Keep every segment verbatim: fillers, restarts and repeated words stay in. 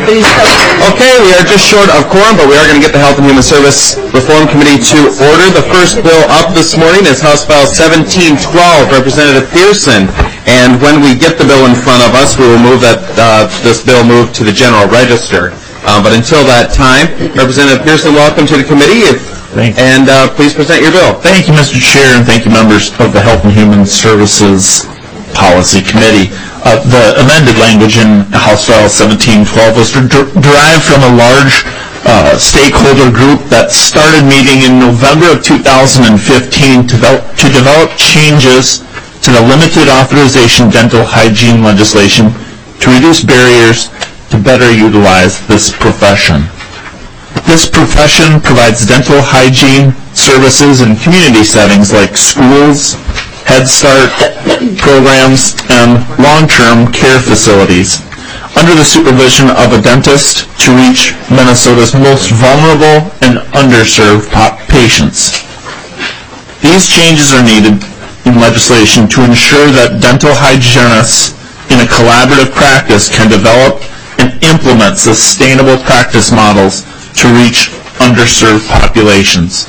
please. Okay, we are just short of quorum, but we are going to get the Health and Human Service Reform Committee to order. The first bill up this morning is House File seventeen twelve, Representative Pearson. And when we get the bill in front of us, we will move that uh, this bill move to the General Register. Uh, but until that time, Representative Pearson, welcome to the committee. If, thank you. And uh, please present your bill. Thank you, Mister Chair, and thank you, members of the Health and Human Services Policy Committee. Uh, the amended language in House File seventeen twelve was der- derived from a large uh, stakeholder group that started meeting in November of two thousand fifteen to, develop, to develop changes to the limited authorization dental hygiene legislation to reduce barriers to better utilize this profession. This profession provides dental hygiene services in community settings like schools, Head Start programs, and long-term care facilities under the supervision of a dentist to reach Minnesota's most vulnerable and underserved patients. These changes are needed in legislation to ensure that dental hygienists in a collaborative practice can develop and implement sustainable practice models to reach underserved populations.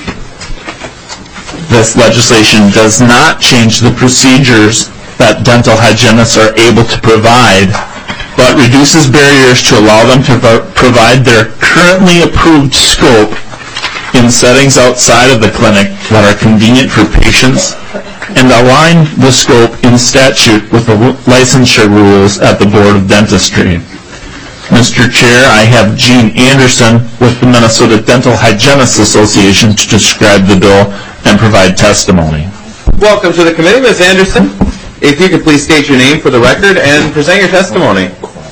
This legislation does not change the procedures that dental hygienists are able to provide, but reduces barriers to allow them to provide their currently approved scope in settings outside of the clinic that are convenient for patients, and align the scope in statute with the licensure rules at the Board of Dentistry. Mister Chair, I have Gene Anderson with the Minnesota Dental Hygienists Association to describe the bill and provide testimony. Welcome to the committee, Miz Anderson. If you could please state your name for the record and present your testimony.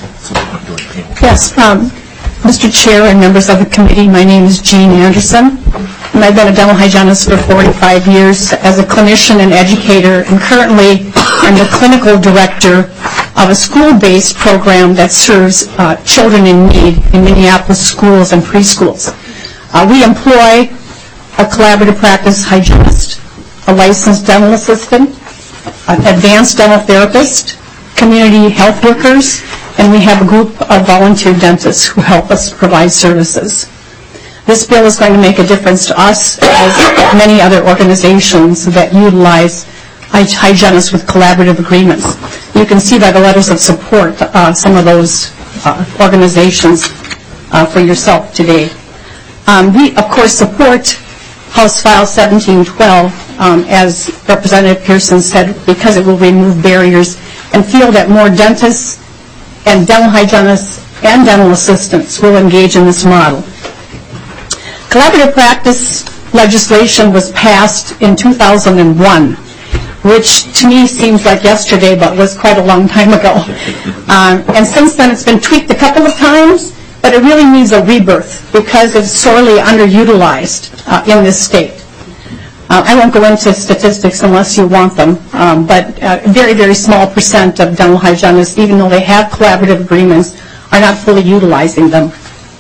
Yes, um, Mister Chair and members of the committee, my name is Gene Anderson, and I've been a dental hygienist for forty-five years as a clinician and educator, and currently I'm the clinical director of a school-based program that serves uh, children in need in Minneapolis schools and preschools. Uh, we employ a collaborative practice hygienist, a licensed dental assistant, an advanced dental therapist, community health workers, and we have a group of volunteer dentists who help us provide services. This bill is going to make a difference to us as many other organizations that utilize hygienists with collaborative agreements. You can see by the letters of support uh, some of those uh, organizations uh, for yourself today. Um, we, of course, support House File seventeen twelve, um, as Representative Pearson said, because it will remove barriers and feel that more dentists and dental hygienists and dental assistants will engage in this model. Collaborative practice legislation was passed in two thousand one, which to me seems like yesterday, but was quite a long time ago. Um, and since then it's been tweaked a couple of times, but it really needs a rebirth because it's sorely underutilized uh, in this state. Uh, I won't go into statistics unless you want them, um, but a very, very small percent of dental hygienists, even though they have collaborative agreements, are not fully utilizing them.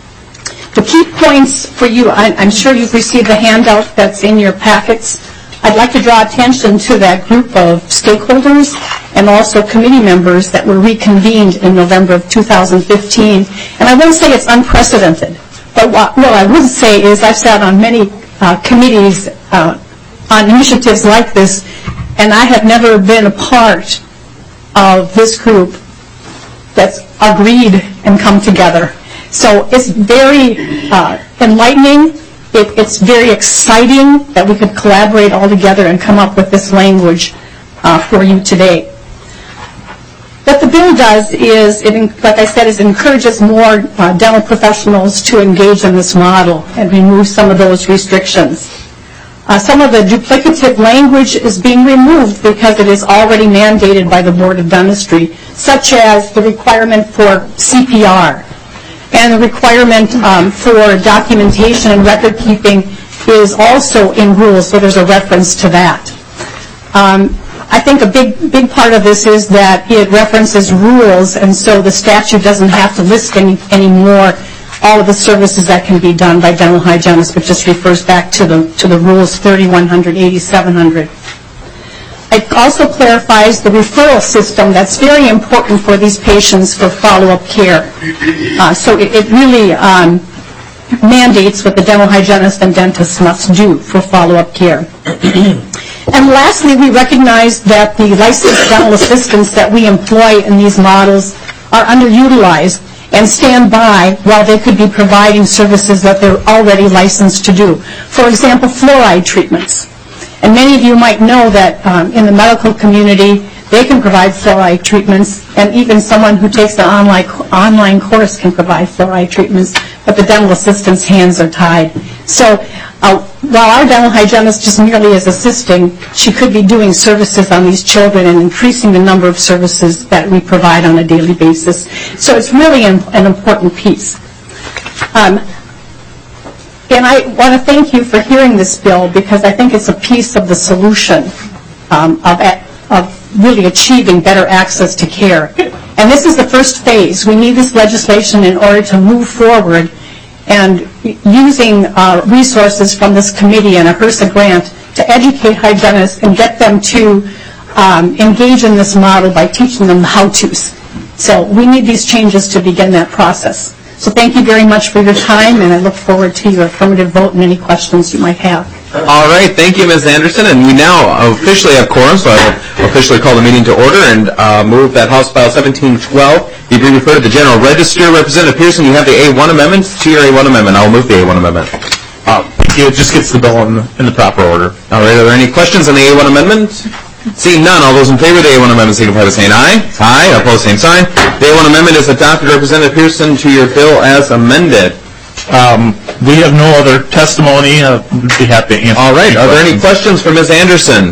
The key points for you, I, I'm sure you've received the handout that's in your packets. I'd like to draw attention to that group of stakeholders and also committee members that were reconvened in November of two thousand fifteen. And I won't say it's unprecedented, but what, what I would say is I've sat on many uh, committees uh, on initiatives like this, and I have never been a part of this group that's agreed and come together. So it's very uh, enlightening. It, it's very exciting that we could collaborate all together and come up with this language uh, for you today. What the bill does is, it, like I said, is it encourages more uh, dental professionals to engage in this model and remove some of those restrictions. Uh, some of the duplicative language is being removed because it is already mandated by the Board of Dentistry, such as the requirement for C P R. And the requirement um, for documentation and record keeping is also in rules, so there's a reference to that. Um, I think a big, big part of this is that it references rules, and so the statute doesn't have to list any anymore all of the services that can be done by dental hygienists, but just refers back to the to the rules thirty-one hundred, eighty-seven hundred. It also clarifies the referral system that's very important for these patients for follow-up care. Uh, so it, it really um, mandates what the dental hygienist and dentist must do for follow-up care. And lastly, we recognize that the licensed dental assistants that we employ in these models are underutilized and stand by while they could be providing services that they're already licensed to do. For example, fluoride treatments. And many of you might know that um, in the medical community, they can provide fluoride treatments, and even someone who takes the online, online course can provide fluoride treatments, but the dental assistant's hands are tied. So uh, while our dental hygienist just merely is assisting, she could be doing services on these children and increasing the number of services that we provide on a daily basis. So it's really an, an important piece. Um, And I want to thank you for hearing this bill, because I think it's a piece of the solution um, of, of really achieving better access to care. And this is the first phase. We need this legislation in order to move forward, and using uh, resources from this committee and a HRSA grant to educate hygienists and get them to um, engage in this model by teaching them the how-tos. So we need these changes to begin that process. So thank you very much for your time, and I look forward to your affirmative vote and any questions you might have. All right, thank you, Miz Anderson. And we now officially have quorum, so I will officially call the meeting to order and uh, move that House File seventeen twelve be referred to the General Register. Representative Pearson, you have the A one amendment. To your A one amendment, I will move the A one amendment. Uh, thank you. It just gets the bill in the, in the proper order. All right, are there any questions on the A one amendment? Seeing none, all those in favor of the A one amendment signify by saying aye. Aye. Opposed, same sign. The A one amendment is adopted. Representative Pearson, to your bill as amended. Um, we have no other testimony. Uh, we'd be happy to answer. All right. Are there any questions for Miz Anderson?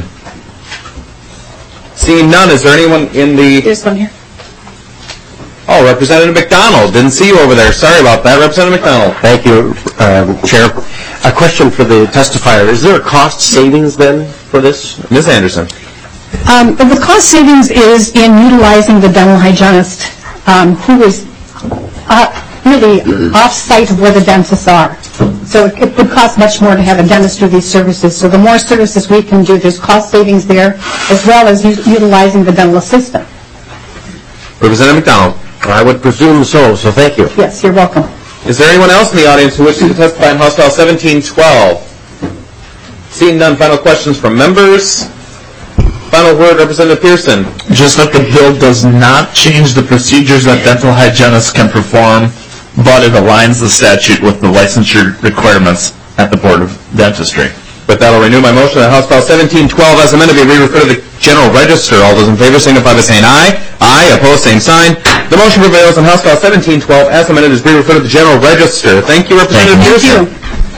Seeing none, is there anyone in the... There's one here. Oh, Representative McDonald. Didn't see you over there. Sorry about that. Representative McDonald. Thank you, um, Chair. A question for the testifier. Is there a cost savings then for this? Miz Anderson. Um, the cost savings is in utilizing the dental hygienist, um, who is uh, really off-site of where the dentists are. So it, it would cost much more to have a dentist do these services. So the more services we can do, there's cost savings there, as well as u- utilizing the dental assistant. Representative McDonald. I would presume so, so thank you. Yes, you're welcome. Is there anyone else in the audience who wishes to testify on House File seventeen twelve? Seeing none, final questions from members. Final word, Representative Pearson. Just that the bill does not change the procedures that dental hygienists can perform, but it aligns the statute with the licensure requirements at the Board of Dentistry. But that'll renew my motion that House File seventeen twelve as amended be re-referred to the General Register. All those in favor signify by saying aye. Aye. Opposed, same sign. The motion prevails, and House File seventeen twelve as amended is re-referred to the General Register. Thank you, Representative Pearson.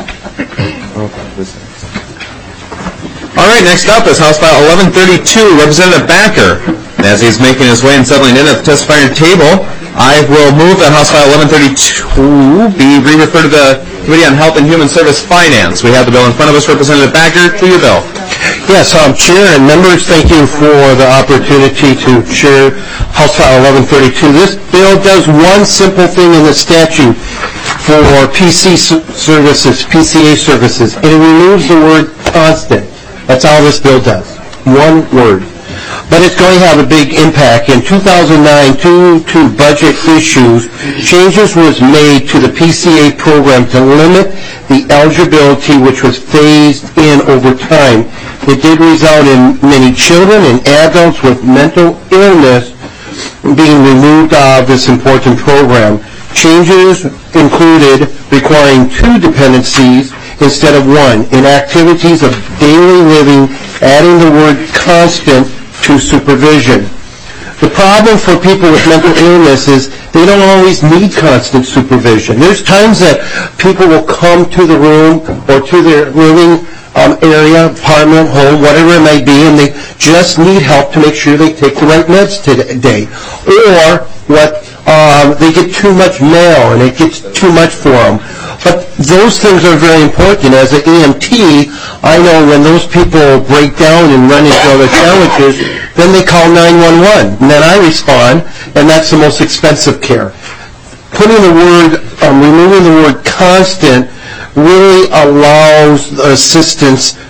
All right, next up is House File eleven thirty-two, Representative Backer. As he's making his way and settling in at the testifying table, I will move that House File eleven thirty-two be re-referred to the Committee on Health and Human Service Finance. We have the bill in front of us. Representative Backer, to your bill. Yes, um, Chair and members, thank you for the opportunity to chair House File eleven thirty-two. This bill does one simple thing in the statute for P C services, P C A services. It removes the word constant. That's all this bill does. One word. But it's going to have a big impact. In two thousand nine, due to budget issues, changes was made to the P C A program to limit the eligibility, which was phased in over time. It did result in many children and adults with mental illness being removed out of this important program. Changes included requiring two dependencies instead of one in activities of daily living, adding the word constant to supervision. The problem for people with mental illness is they don't always need constant supervision. There's times that people will come to the room or to their living um, area, apartment, home, whatever it may be, and they just need help to make sure they take the right meds today. Or what um, they get too much mail and it gets too much for them. But those things are very important. As an E M T, I know when those people break down and run into other challenges, then they call nine one one, and then I respond, and that's the most expensive care. Putting the word, um, removing the word constant really allows the assistance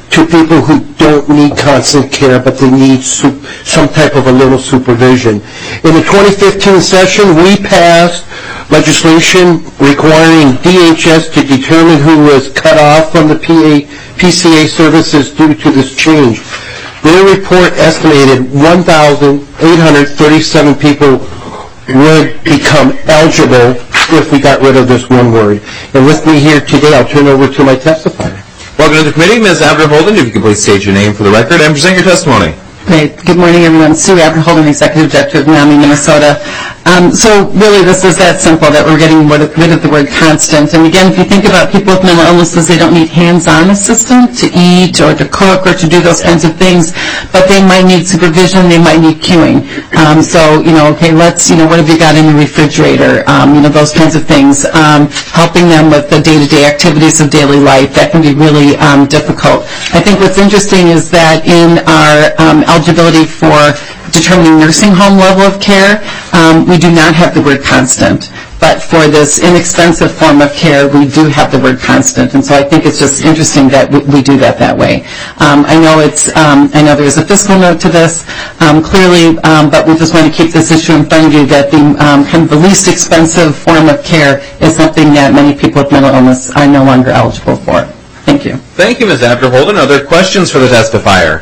to people who don't need constant care, but they need su- some type of a little supervision. In the twenty fifteen session, we passed legislation requiring D H S to determine who was cut off from the P C A services due to this change. Their report estimated one thousand eight hundred thirty-seven people would become eligible if we got rid of this one word. And with me here today, I'll turn over to my testifier. Welcome to the committee, Miz Abder-Holden. If you could please state your name for the record and present your testimony. Great. Good morning, everyone. Sue Abder-Holden, Executive Director of NAMI, Minnesota. Um, so really, this is that simple, that we're getting rid of the word constant. And again, if you think about people with mental illnesses, they don't need hands-on assistance to eat or to cook or to do those kinds of things, but they might need supervision, they might need cueing. Um, so, you know, okay, let's, you know, what have you got in the refrigerator? Um, you know, those kinds of things. Um, helping them with the day-to-day activities of daily life, that can be really um, difficult. I think what's interesting is that in our um, eligibility for determining nursing home level of care, um, we do not have the word constant. But for this inexpensive form of care, we do have the word constant. And so I think it's just interesting that we, we do that that way. Um, I know it's, um, I know there's a fiscal note to this, um, clearly, um, but we just want to keep this issue in front of you that the um, kind of the least expensive form of care is something that many people with mental illness are no longer eligible for. Thank you. Thank you, Miz Abder-Holden. Are there questions for the testifier?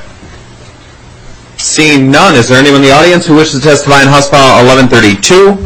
Seeing none, is there anyone in the audience who wishes to testify on House File eleven thirty-two?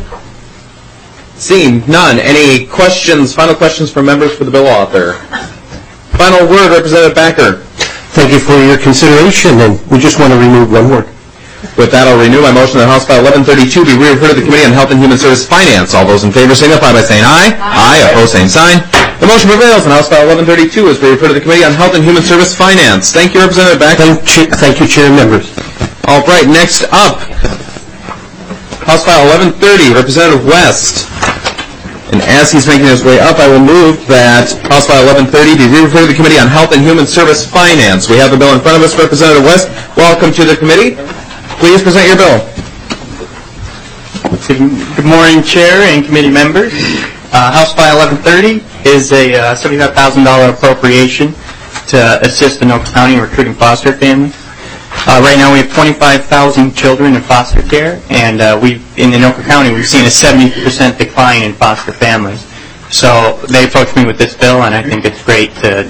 Seeing none, any questions, final questions from members for the bill author? Final word, Representative Backer. Thank you for your consideration, and we just want to remove one word. With that, I'll renew my motion that House File eleven thirty-two be referred to the Committee on Health and Human Service Finance. All those in favor signify by saying aye. Aye. Aye. Opposed, same sign. The motion prevails, and House File eleven thirty-two is referred to the Committee on Health and Human Service Finance. Thank you, Representative Backer. Thank, thank you, Chair and members. All right, next up, House File eleven thirty, Representative West. And as he's making his way up, I will move that House File eleven thirty be referred to the Committee on Health and Human Service Finance. We have the bill in front of us. Representative West, welcome to the committee. Please present your bill. Good morning, Chair and committee members. Uh, House File eleven thirty is a uh, seventy-five thousand dollars appropriation to assist Anoka County in recruiting foster families. Uh, right now we have twenty-five thousand children in foster care, and uh, we in Anoka County we've seen a seventy percent decline in foster families. So they approached me with this bill, and I think it's great to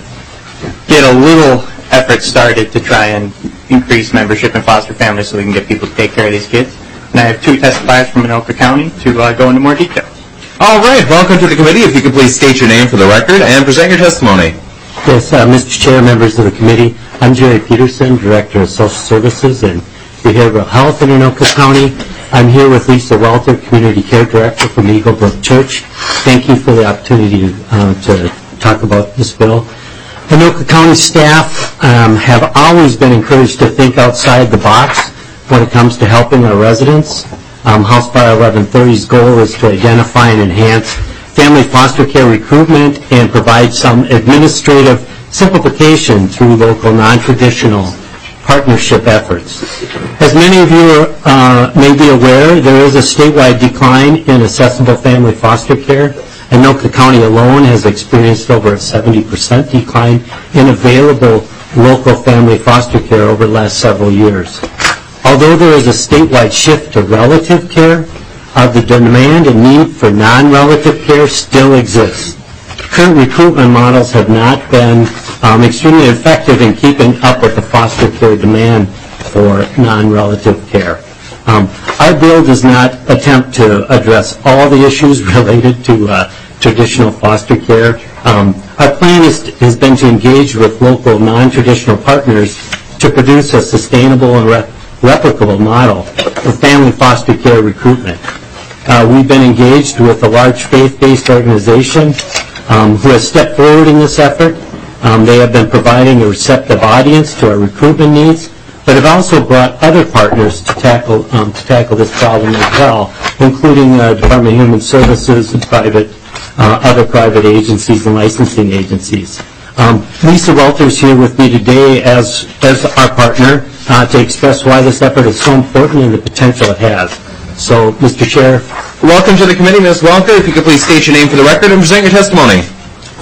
get a little effort started to try and increase membership in foster families so we can get people to take care of these kids. And I have two testifiers from Anoka County to uh, go into more detail. All right, welcome to the committee. If you could please state your name for the record and present your testimony. Yes, uh, Mister Chair, members of the committee, I'm Jerry Peterson, Director of Social Services and Behavioral Health in Anoka County. I'm here with Lisa Welter, Community Care Director from Eagle Brook Church. Thank you for the opportunity uh, to talk about this bill. Anoka County staff um, have always been encouraged to think outside the box when it comes to helping our residents. Um, House File eleven thirty's goal is to identify and enhance family foster care recruitment and provide some administrative simplification through local non-traditional partnership efforts. As many of you uh, may be aware, there is a statewide decline in accessible family foster care. Anoka County alone has experienced over a seventy percent decline in available local family foster care over the last several years. Although there is a statewide shift to relative care, uh, the demand and need for non-relative care still exists. Current recruitment models have not been um, extremely effective in keeping up with the foster care demand for non-relative care. Um, our bill does not attempt to address all the issues related to uh, traditional foster care. Um, our plan is to, has been to engage with local non-traditional partners to produce a sustainable and re- replicable model for family foster care recruitment. Uh, we've been engaged with a large faith-based organization um, who has stepped forward in this effort. Um, they have been providing a receptive audience to our recruitment needs, but have also brought other partners to tackle um, to tackle this problem as well, including uh, Department of Human Services and private uh, other private agencies and licensing agencies. Um, Lisa Welter is here with me today as as our partner uh, to express why this effort is so important and the potential it has. So, Mister Chair. Welcome to the committee, Miz Welker. If you could please state your name for the record and present your testimony.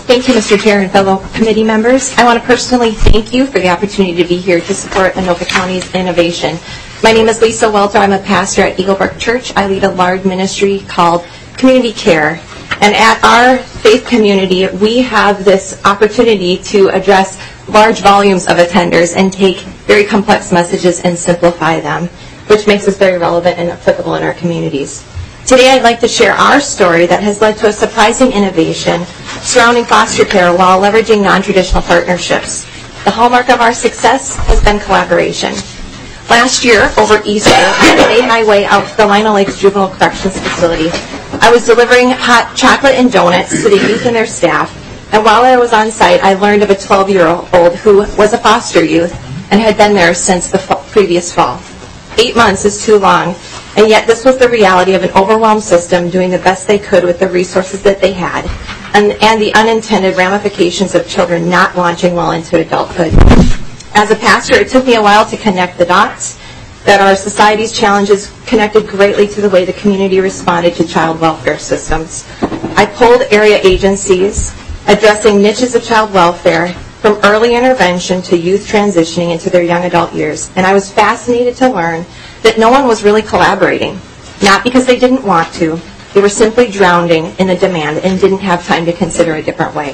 Thank you, Mister Chair and fellow committee members. I want to personally thank you for the opportunity to be here to support Anoka County's innovation. My name is Lisa Welter. I'm a pastor at Eagle Brook Church. I lead a large ministry called Community Care. And at our faith community, we have this opportunity to address large volumes of attenders and take very complex messages and simplify them, which makes us very relevant and applicable in our communities. Today I'd like to share our story that has led to a surprising innovation surrounding foster care while leveraging non-traditional partnerships. The hallmark of our success has been collaboration. Last year, over Easter, I made my way out to the Lino Lakes Juvenile Corrections Facility. I was delivering hot chocolate and donuts to the youth and their staff, and while I was on site, I learned of a twelve-year-old who was a foster youth and had been there since the fall, previous fall. Eight months is too long, and yet this was the reality of an overwhelmed system doing the best they could with the resources that they had, and, and the unintended ramifications of children not launching well into adulthood. As a pastor, it took me a while to connect the dots, that our society's challenges connected greatly to the way the community responded to child welfare systems. I pulled area agencies addressing niches of child welfare from early intervention to youth transitioning into their young adult years, and I was fascinated to learn that no one was really collaborating, not because they didn't want to, they were simply drowning in the demand and didn't have time to consider a different way.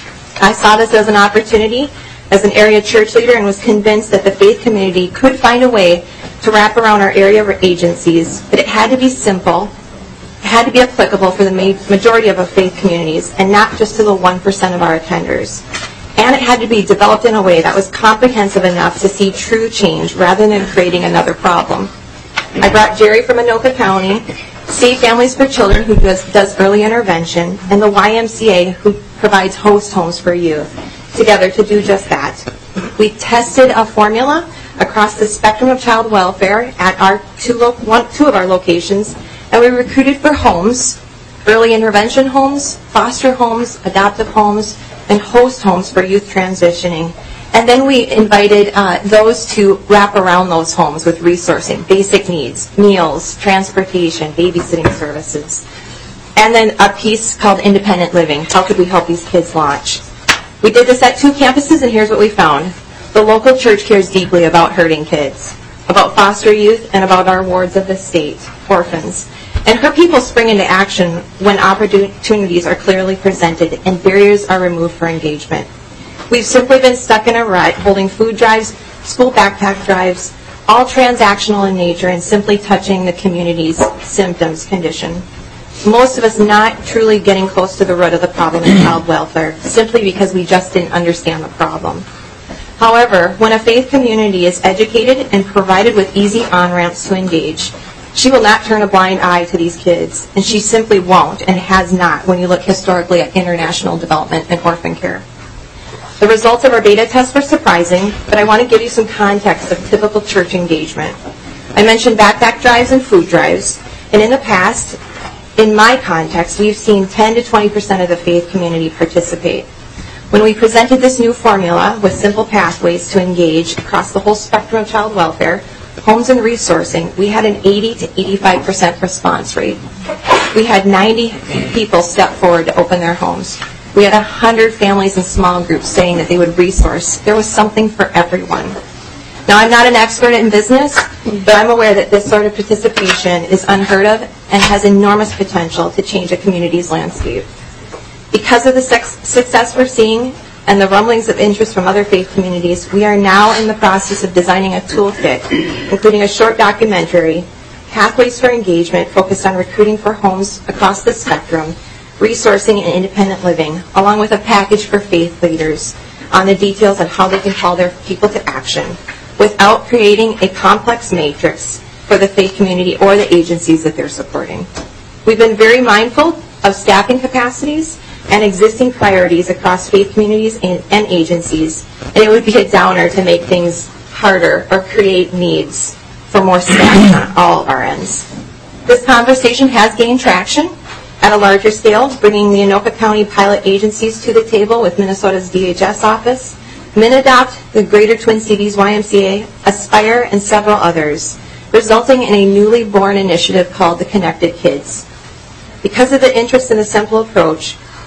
I saw this as an opportunity as an area church leader and was convinced that the faith community could find a way to wrap around our area agencies, but it had to be simple, it had to be applicable for the majority of our faith communities and not just to the one percent of our attenders. And it had to be developed in a way that was comprehensive enough to see true change rather than creating another problem. I brought Jerry from Anoka County, Save Families for Children, who does, does early intervention, and the Y M C A, who provides host homes for youth, together to do just that. We tested a formula across the spectrum of child welfare at our two, lo- one, two of our locations, and we recruited for homes, early intervention homes, foster homes, adoptive homes, and host homes for youth transitioning. And then we invited uh, those to wrap around those homes with resourcing, basic needs, meals, transportation, babysitting services. And then a piece called Independent Living. How could we help these kids launch? We did this at two campuses, and here's what we found. The local church cares deeply about hurting kids, about foster youth, and about our wards of the state, orphans. And her people spring into action when opportunities are clearly presented and barriers are removed for engagement. We've simply been stuck in a rut, holding food drives, school backpack drives, all transactional in nature and simply touching the community's symptoms condition. Most of us not truly getting close to the root of the problem in child welfare, simply because we just didn't understand the problem. However, when a faith community is educated and provided with easy on-ramps to engage, she will not turn a blind eye to these kids, and she simply won't and has not when you look historically at international development and orphan care. The results of our beta test were surprising, but I want to give you some context of typical church engagement. I mentioned backpack drives and food drives, and in the past, in my context, we've seen ten to twenty percent of the faith community participate. When we presented this new formula with simple pathways to engage across the whole spectrum of child welfare, homes and resourcing, we had an eighty to eighty-five percent response rate. We had ninety people step forward to open their homes. We had one hundred families and small groups saying that they would resource. There was something for everyone. Now, I'm not an expert in business, but I'm aware that this sort of participation is unheard of and has enormous potential to change a community's landscape. Because of the success we're seeing and the rumblings of interest from other faith communities, we are now in the process of designing a toolkit, including a short documentary, Pathways for Engagement, focused on recruiting for homes across the spectrum, resourcing and independent living, along with a package for faith leaders on the details on how they can call their people to action without creating a complex matrix for the faith community or the agencies that they're supporting. We've been very mindful of staffing capacities and existing priorities across faith communities and, and agencies, and it would be a downer to make things harder or create needs for more staffing on all our ends. This conversation has gained traction at a larger scale, bringing the Anoka County pilot agencies to the table with Minnesota's D H S office, MinAdopt, the Greater Twin Cities Y M C A, Aspire, and several others, resulting in a newly born initiative called the Connected Kids. Because of the interest in the simple approach,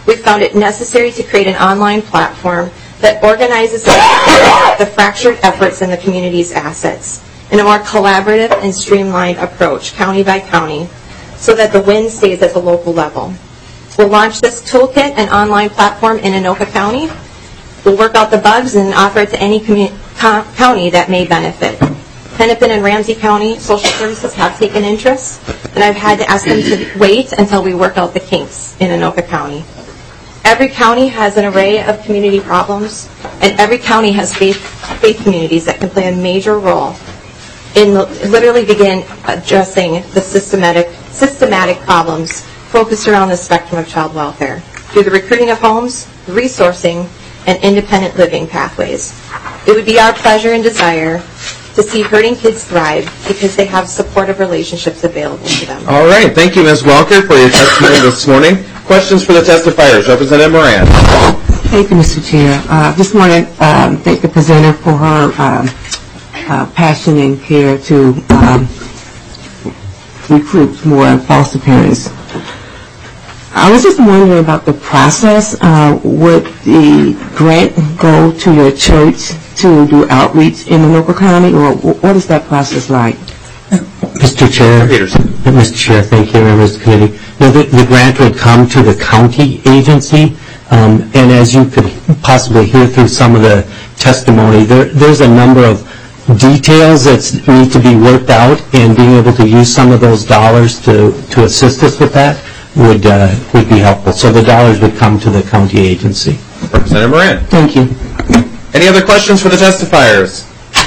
we found it necessary to create an online platform that organizes the fractured efforts in the community's assets in a more collaborative and streamlined approach, county by county, so that the win stays at the local level. We'll launch this toolkit and online platform in Anoka County. We'll work out the bugs and offer it to any county that may benefit. Hennepin and Ramsey County Social Services have taken interest, and I've had to ask them to wait until we work out the kinks in Anoka County. Every county has an array of community problems, and every county has faith, faith communities that can play a major role in literally begin addressing the systematic, systematic problems focused around the spectrum of child welfare through the recruiting of homes, resourcing, and independent living pathways. It would be our pleasure and desire to see hurting kids thrive because they have supportive relationships available to them. All right. Thank you, Miz Welker, for your testimony this morning. Questions for the testifiers? Representative Moran. Thank you, Mister Chair. I uh, just want to um, thank the presenter for her um, uh, passion and care to um, recruit more foster parents. I was just wondering about the process. Uh, would the grant go to your church to do outreach in Anoka County, or what is that process like? Mister Chair, Mister Chair, thank you, members of the committee. No, the, the grant would come to the county agency, um, and as you could possibly hear through some of the testimony, there, there's a number of details that need to be worked out, and being able to use some of those dollars to, to assist us with that would uh, would be helpful. So the dollars would come to the county agency. Representative Moran. Thank you. Any other questions for the testifiers?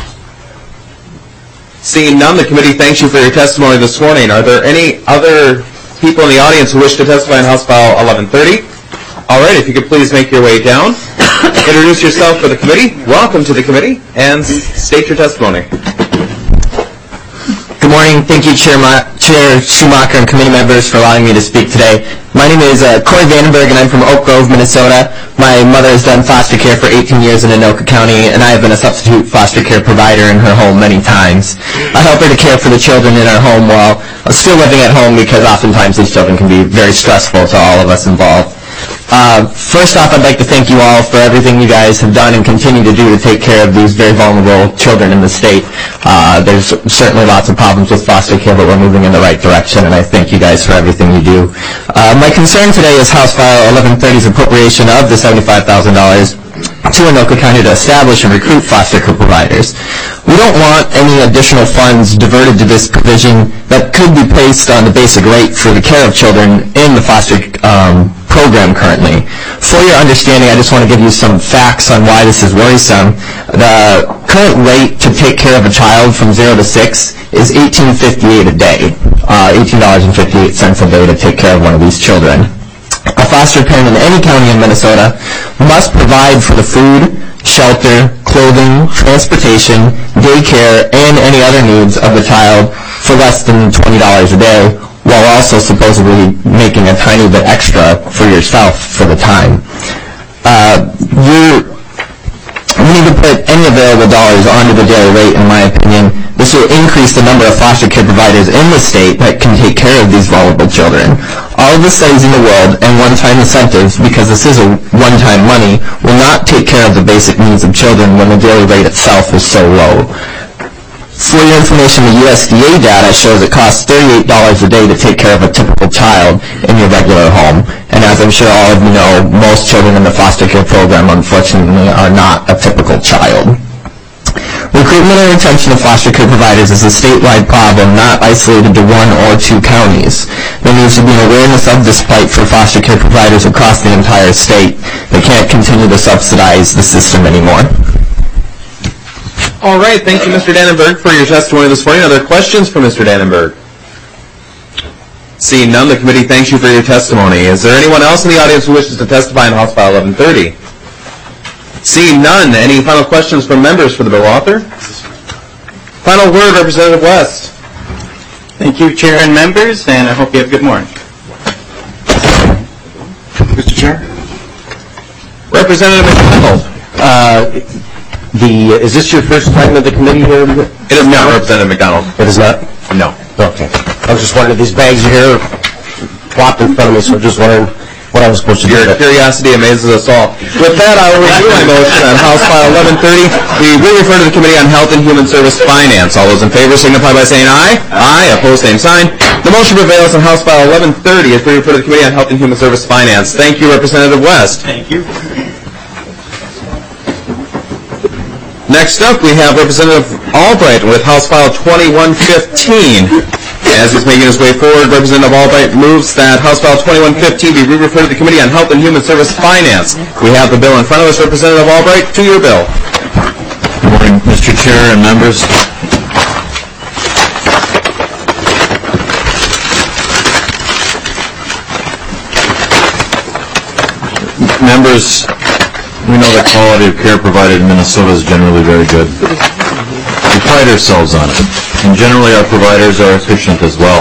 Seeing none, the committee thanks you for your testimony this morning. Are there any other people in the audience who wish to testify on House File eleven thirty? All right, if you could please make your way down. Introduce yourself for the committee. Welcome to the committee, and state your testimony. Good morning. Thank you, Chair, Ma- Chair Schumacher and committee members for allowing me to speak today. My name is uh, Corey Vandenberg, and I'm from Oak Grove, Minnesota. My mother has done foster care for eighteen years in Anoka County, and I have been a substitute foster care provider in her home many times. I help her to care for the children in our home while still living at home, because oftentimes these children can be very stressful to all of us involved. Uh, first off, I'd like to thank you all for everything you guys have done and continue to do to take care of these very vulnerable children in the state. Uh, there's certainly lots of problems with foster care, but we're moving in the right direction, and I thank you guys for everything you do. Uh, my concern today is House File eleven thirty's appropriation of the seventy-five thousand dollars to Anoka County to establish and recruit foster care providers. We don't want any additional funds diverted to this provision that could be placed on the basic rate for the care of children in the foster um, program currently. For your understanding, I just want to give you some facts on why this is worrisome. The current rate to take care of a child from zero to six is eighteen fifty-eight a day, uh, eighteen dollars and fifty-eight cents a day to take care of one of these children. A foster parent in any county in Minnesota must provide for the food, shelter, clothing, transportation, daycare, and any other needs of the child for less than twenty dollars a day, while also supposedly making a tiny bit extra for yourself for the time. Uh, you we need to put any available dollars onto the daily rate, in my opinion. This will increase the number of foster care providers in the state that can take care of these vulnerable children. All of the studies in the world and one-time incentives, because this is a one-time money, will not take care of the basic needs of children when the daily rate itself is so low. For your information, the U S D A data shows it costs thirty-eight dollars a day to take care of a typical child in your regular home. And as I'm sure all of you know, most children in the foster care program, unfortunately, are not a typical child. Recruitment and retention of foster care providers is a statewide problem, not isolated to one or two counties. There needs to be an awareness of this plight for foster care providers across the entire state. They can't continue to subsidize the system anymore. All right, thank you, Mister Dannenberg, for your testimony this morning. Other questions for Mister Dannenberg? Seeing none, the committee thanks you for your testimony. Is there anyone else in the audience who wishes to testify on House File eleven thirty? Seeing none, any final questions from members for the bill author? Final word, Representative West. Thank you, Chair and members, and I hope you have a good morning. Mister Chair? Representative McDonald. Uh, the, is this your first time at the committee here? It is not, Representative McDonald. It is not? No. Okay. I was just wondering, these bags are here plopped in front of me, so just wondering what I was supposed to do. Your curiosity amazes us all. With that, I will review my motion on House File eleven thirty. We will refer to the Committee on Health and Human Service Finance. All those in favor signify by saying aye. Aye. Opposed, same sign. The motion prevails on House File eleven thirty as we refer to the Committee on Health and Human Service Finance. Thank you, Representative West. Thank you. Next up, we have Representative Albright with House File twenty-one fifteen. As he's making his way forward, Representative Albright moves that House File twenty-one fifteen be re-referred to the Committee on Health and Human Service Finance. We have the bill in front of us. Representative Albright, to your bill. Good morning, Mister Chair and members. Members, we know that quality of care provided in Minnesota is generally very good. We pride ourselves on it, and generally our providers are efficient as well.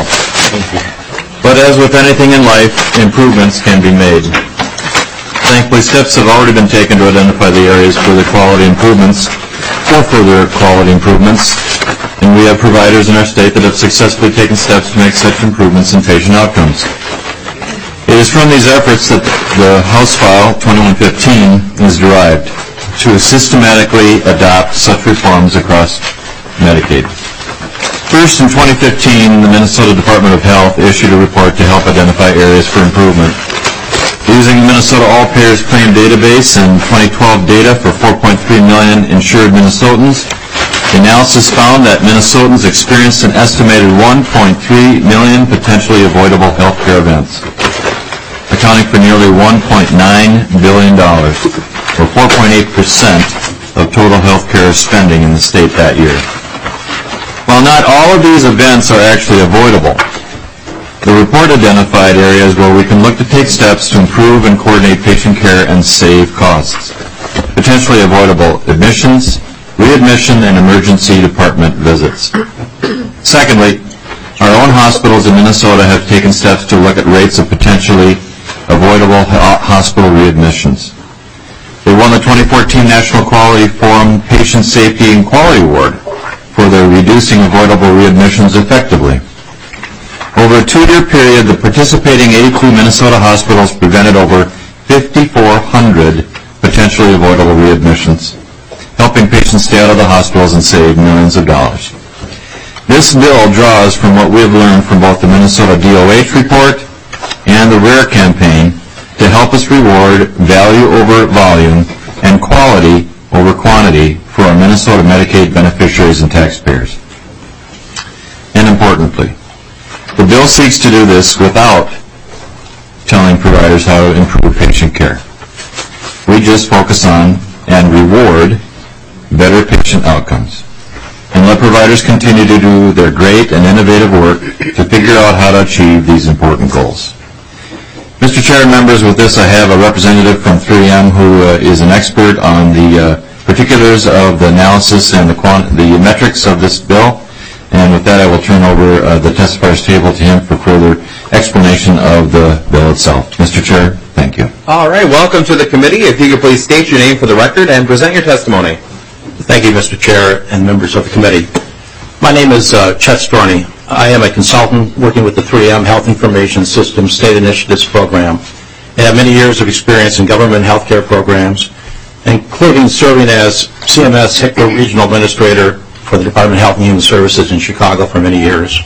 But as with anything in life, improvements can be made. Thankfully, steps have already been taken to identify the areas for the quality improvements, or further quality improvements, and we have providers in our state that have successfully taken steps to make such improvements in patient outcomes. It is from these efforts that the House File twenty-one fifteen is derived to systematically adopt such reforms across Medicaid. First, in twenty fifteen, the Minnesota Department of Health issued a report to help identify areas for improvement. Using the Minnesota All Payers Claim Database and twenty twelve data for four point three million insured Minnesotans, the analysis found that Minnesotans experienced an estimated one point three million potentially avoidable health care events, accounting for nearly one point nine billion dollars, or four point eight percent of total health care spending in the state that year. While not all of these events are actually avoidable, the report identified areas where we can look to take steps to improve and coordinate patient care and save costs. Potentially avoidable admissions, readmission, and emergency department visits. Secondly, our own hospitals in Minnesota have taken steps to look at rates of potentially avoidable hospital readmissions. They won the twenty fourteen National Quality Forum Patient Safety and Quality Award for their Reducing Avoidable Readmissions Effectively. Over a two-year period, the participating eighty-two Minnesota hospitals prevented over fifty-four hundred potentially avoidable readmissions, helping patients stay out of the hospitals and save millions of dollars. This bill draws from what we have learned from both the Minnesota D O H report and the RARE campaign to help us reward value over volume and quality over quantity for our Minnesota Medicaid beneficiaries and taxpayers. And importantly, the bill seeks to do this without telling providers how to improve patient care. We just focus on and reward better patient outcomes, and let providers continue to do their great and innovative work to figure out how to achieve these important goals. Mister Chair and members, with this I have a representative from three M who uh, is an expert on the uh, particulars of the analysis and the, quant the metrics of this bill. And with that, I will turn over uh, the testifier's table to him for further explanation of the bill itself. Mister Chair, thank you. All right, welcome to the committee. If you could please state your name for the record and present your testimony. Thank you, Mister Chair and members of the committee. My name is uh, Chet Storney. I am a consultant working with the three M Health Information Systems State Initiatives Program and have many years of experience in government health care programs, including serving as C M S HICVA Regional Administrator for the Department of Health and Human Services in Chicago for many years.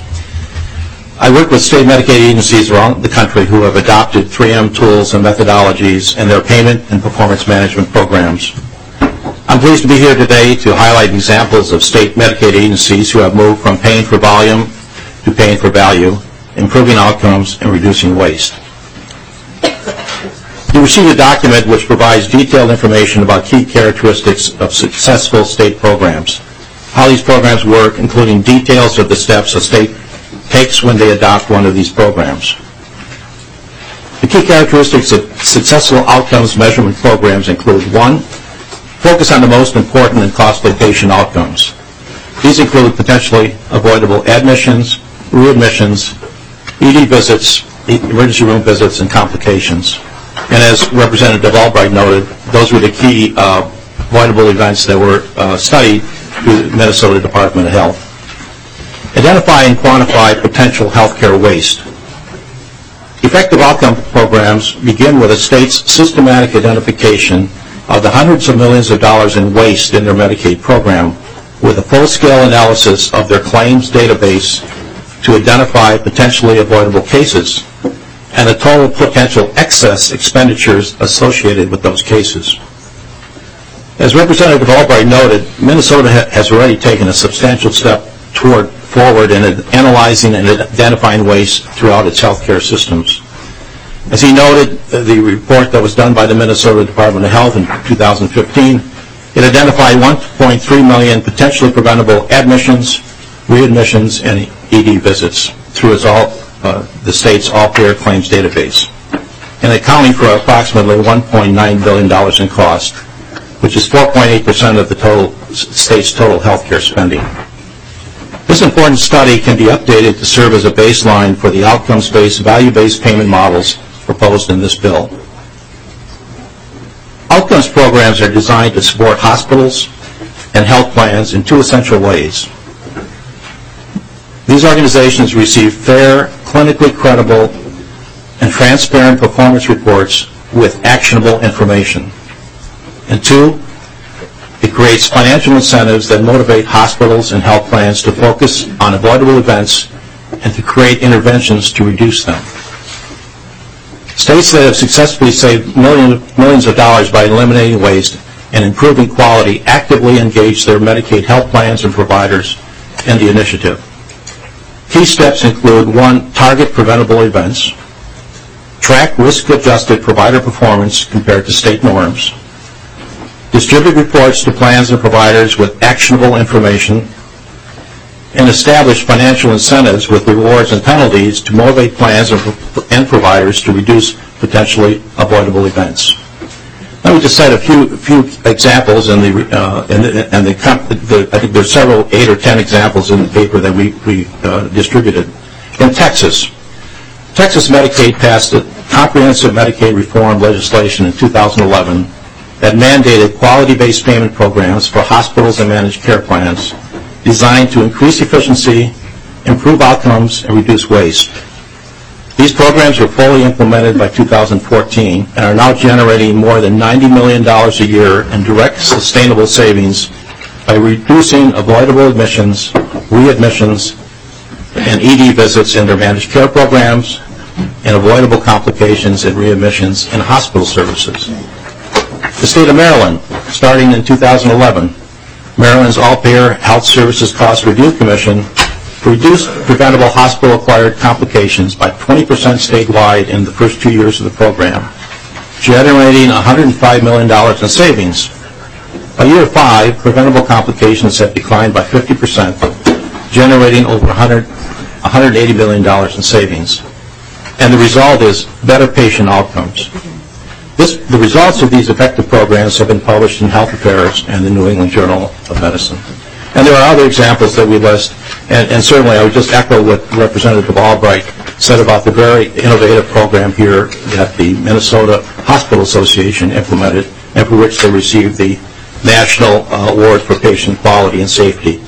I work with state Medicaid agencies around the country who have adopted three M tools and methodologies in their payment and performance management programs. I'm pleased to be here today to highlight examples of state Medicaid agencies who have moved from paying for volume to paying for value, improving outcomes, and reducing waste. You received a document which provides detailed information about key characteristics of successful state programs, how these programs work, including details of the steps a state takes when they adopt one of these programs. The key characteristics of successful outcomes measurement programs include: one, focus on the most important and costly patient outcomes. These include potentially avoidable admissions, readmissions, E D visits, emergency room visits, and complications. And as Representative Albright noted, those were the key uh, avoidable events that were uh, studied through the Minnesota Department of Health. Identify and quantify potential healthcare waste. Effective outcome programs begin with a state's systematic identification of the hundreds of millions of dollars in waste in their Medicaid program, with a full-scale analysis of their claims database to identify potentially avoidable cases and the total potential excess expenditures associated with those cases. As Representative Albright noted, Minnesota ha- has already taken a substantial step toward forward in analyzing and identifying waste throughout its healthcare systems. As he noted, the report that was done by the Minnesota Department of Health in two thousand fifteen, it identified one point three million potentially preventable admissions, readmissions, and E D visits through its all, uh, the state's all-payer claims database, and accounting for approximately one point nine billion dollars in cost, which is four point eight percent of the total state's total healthcare spending. This important study can be updated to serve as a baseline for the outcomes-based, value-based payment models proposed in this bill. Outcomes programs are designed to support hospitals and health plans in two essential ways. These organizations receive fair, clinically credible, and transparent performance reports with actionable information. And two, it creates financial incentives that motivate hospitals and health plans to focus on avoidable events and to create interventions to reduce them. States that have successfully saved million, millions of dollars by eliminating waste and improving quality actively engage their Medicaid health plans and providers in the initiative. Key steps include, one, target preventable events, track risk-adjusted provider performance compared to state norms, distribute reports to plans and providers with actionable information, and establish financial incentives with rewards and penalties to motivate plans and providers to reduce potentially avoidable events. Let me just cite a few few examples in the uh, in the, and the, the I think there's several eight or ten examples in the paper that we we uh, distributed. In Texas, Texas Medicaid passed a comprehensive Medicaid reform legislation in two thousand eleven that mandated quality-based payment programs for hospitals and managed care plans designed to increase efficiency, improve outcomes, and reduce waste. These programs were fully implemented by two thousand fourteen and are now generating more than ninety million dollars a year in direct sustainable savings by reducing avoidable admissions, readmissions, and E D visits in their managed care programs, and avoidable complications and readmissions in hospital services. The state of Maryland, starting in two thousand eleven, Maryland's All-Payer Health Services Cost Review Commission reduced preventable hospital-acquired complications by twenty percent statewide in the first two years of the program, generating one hundred five million dollars in savings. By year five, preventable complications have declined by fifty percent, generating over one hundred eighty million dollars in savings. And the result is better patient outcomes. This, the results of these effective programs have been published in Health Affairs and the New England Journal of Medicine. And there are other examples that we list, and, and certainly I would just echo what Representative Albright said about the very innovative program here that the Minnesota Hospital Association implemented, and for which they received the National uh, Award for Patient Quality and Safety.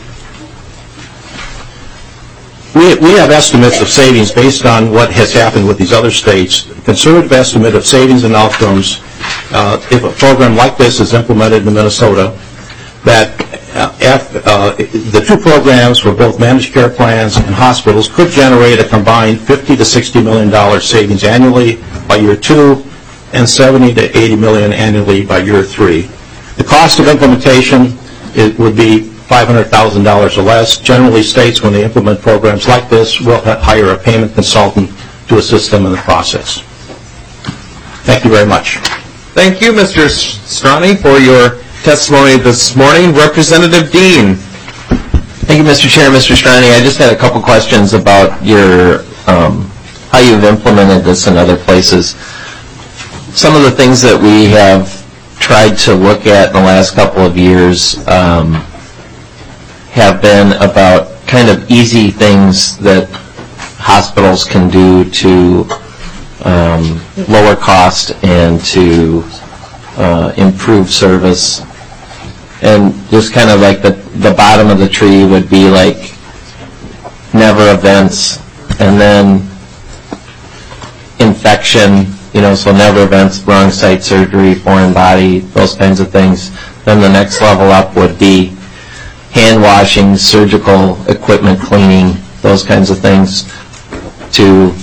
We, we have estimates of savings based on what has happened with these other states. A conservative estimate of savings and outcomes, uh, if a program like this is implemented in Minnesota, that uh, if, uh, the two programs for both managed care plans and hospitals could generate a combined fifty to sixty million dollars savings annually by year two and seventy to eighty million dollars annually by year three. The cost of implementation it would be five hundred thousand dollars or less. Generally, states, when they implement programs like this, will hire a payment consultant to assist them in the process. Thank you very much. Thank you, Mister Strani, for your testimony this morning. Representative Dean. Thank you, Mister Chair, Mister Strani. I just had a couple questions about your um, how you've implemented this in other places. Some of the things that we have tried to look at in the last couple of years um, have been about kind of easy things that hospitals can do to um, lower cost and to uh, improve service. And just kind of like the, the bottom of the tree would be like never events, and then infection, you know, so never events, wrong site surgery, foreign body, those kinds of things. Then the next level up would be hand washing, surgical equipment cleaning, those kinds of things, to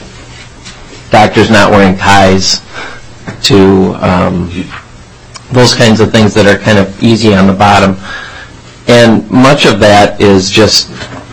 doctors not wearing ties, to um, those kinds of things that are kind of easy on the bottom. And much of that is just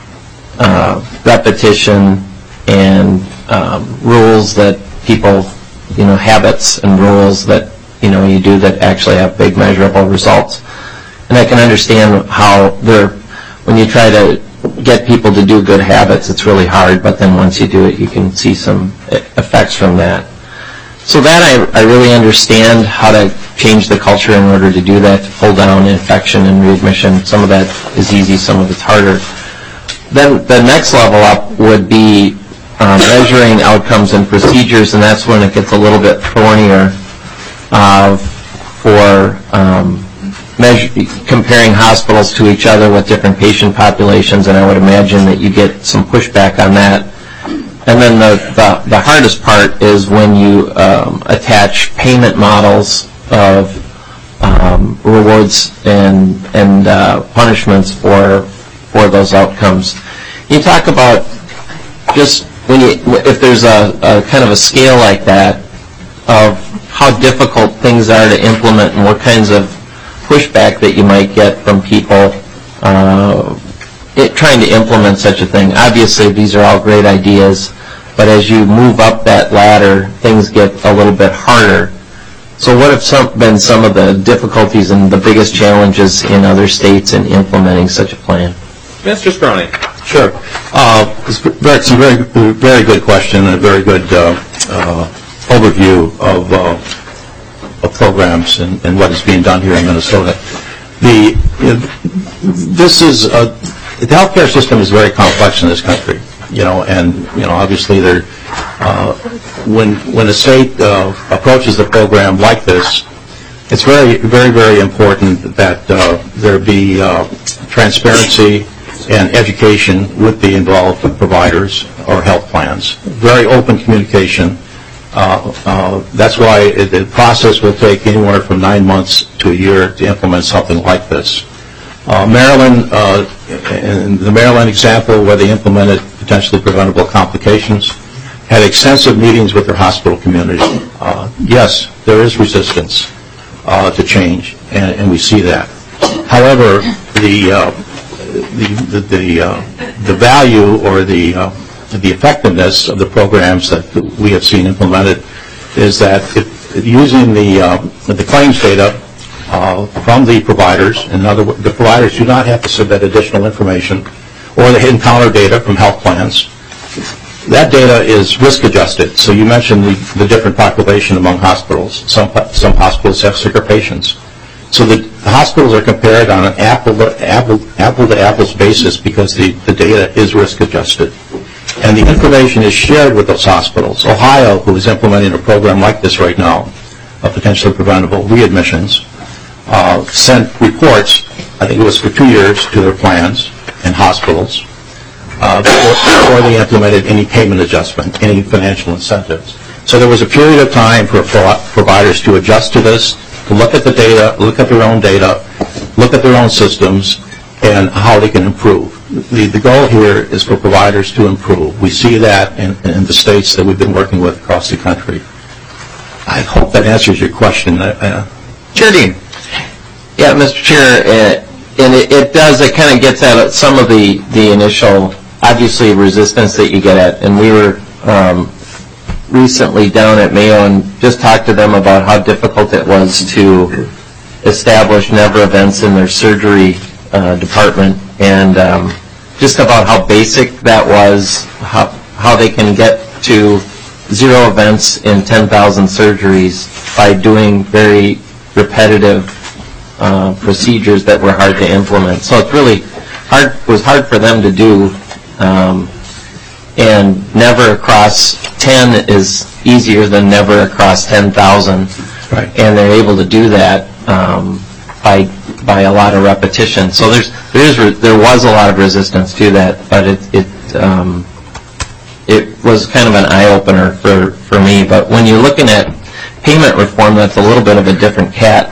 uh, repetition and um, rules that people, you know, habits and rules that, you know, you do that actually have big measurable results. And I can understand how they're, when you try to get people to do good habits, it's really hard, but then once you do it, you can see some effects from that. So that I, I really understand how to change the culture in order to do that, to pull down infection and readmission. Some of that is easy, some of it's harder. Then the next level up would be um, measuring outcomes and procedures, and that's when it gets a little bit thornier uh, for um, measure, comparing hospitals to each other with different patient populations, and I would imagine that you get some pushback on that. And then the, the, the hardest part is when you um, attach payment models of um, rewards and, and uh, punishments for, for those outcomes. You talk about just when you, if there's a, a kind of a scale like that of how difficult things are to implement and what kinds of pushback that you might get from people uh, it, trying to implement such a thing. Obviously, these are all great ideas, but as you move up that ladder, things get a little bit harder. So what have some, been some of the difficulties and the biggest challenges in other states in implementing such a plan? Mister Stroney. Sure. Uh, it's a very, very good question and a very good uh, uh, overview of, uh, of programs and, and what is being done here in Minnesota. The, you know, this is, a, the healthcare system is very complex in this country. You know, and you know, obviously, there, uh, when when a state uh, approaches a program like this, it's very, very, very important that uh, there be uh, transparency and education with the involved providers or health plans. Very open communication. Uh, uh, that's why it, the process will take anywhere from nine months to a year to implement something like this. Uh, Maryland, uh, in the Maryland example, where they implemented potentially preventable complications, had extensive meetings with their hospital community. Uh, yes, there is resistance uh, to change, and, and we see that. However, the uh, the the the, uh, the value or the uh, the effectiveness of the programs that we have seen implemented is that it, using the uh, the claims data uh, from the providers, in other words, the providers do not have to submit additional information, or the hidden counter data from health plans. That data is risk adjusted. So you mentioned the, the different population among hospitals. Some some hospitals have sicker patients. So the, the hospitals are compared on an apple to apple, apple to apples basis because the, the data is risk adjusted. And the information is shared with those hospitals. Ohio, who is implementing a program like this right now, of potentially preventable readmissions, uh, sent reports, I think it was for two years, to their plans and hospitals uh, before, before they implemented any payment adjustment, any financial incentives. So there was a period of time for pro- providers to adjust to this, to look at the data, look at their own data, look at their own systems, and how they can improve. The, the goal here is for providers to improve. We see that in, in the states that we've been working with across the country. I hope that answers your question. Uh, Chair Dean. Yeah, Mister Chair, uh, and it, it does, it kind of gets at some of the, the initial, obviously, resistance that you get at. And we were um, recently down at Mayo and just talked to them about how difficult it was to establish never events in their surgery uh, department, and um, just about how basic that was, how, how they can get to zero events in ten thousand surgeries by doing very repetitive uh, procedures that were hard to implement. So it's really hard, it was hard for them to do, um, and never across ten is easier than never across ten thousand. Right. And they're able to do that um, by by a lot of repetition. So there's there is there was a lot of resistance to that, but it it um, it was kind of an eye-opener for, for me. But when you're looking at payment reform, that's a little bit of a different cat.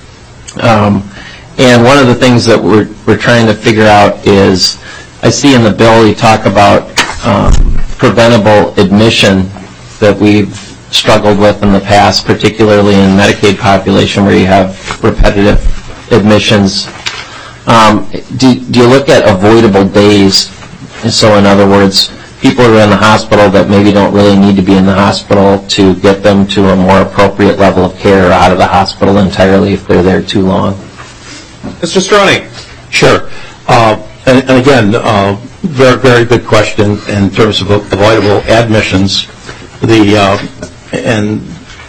Um, and one of the things that we're, we're trying to figure out is, I see in the bill you talk about um, preventable admission that we've struggled with in the past, particularly in Medicaid population where you have repetitive admissions. Um, do, do you look at avoidable days? So in other words, people who are in the hospital that maybe don't really need to be in the hospital to get them to a more appropriate level of care out of the hospital entirely if they're there too long? Mister Stroney. Sure. Uh, and, and again, uh, very, very good question in terms of avoidable admissions. The uh, and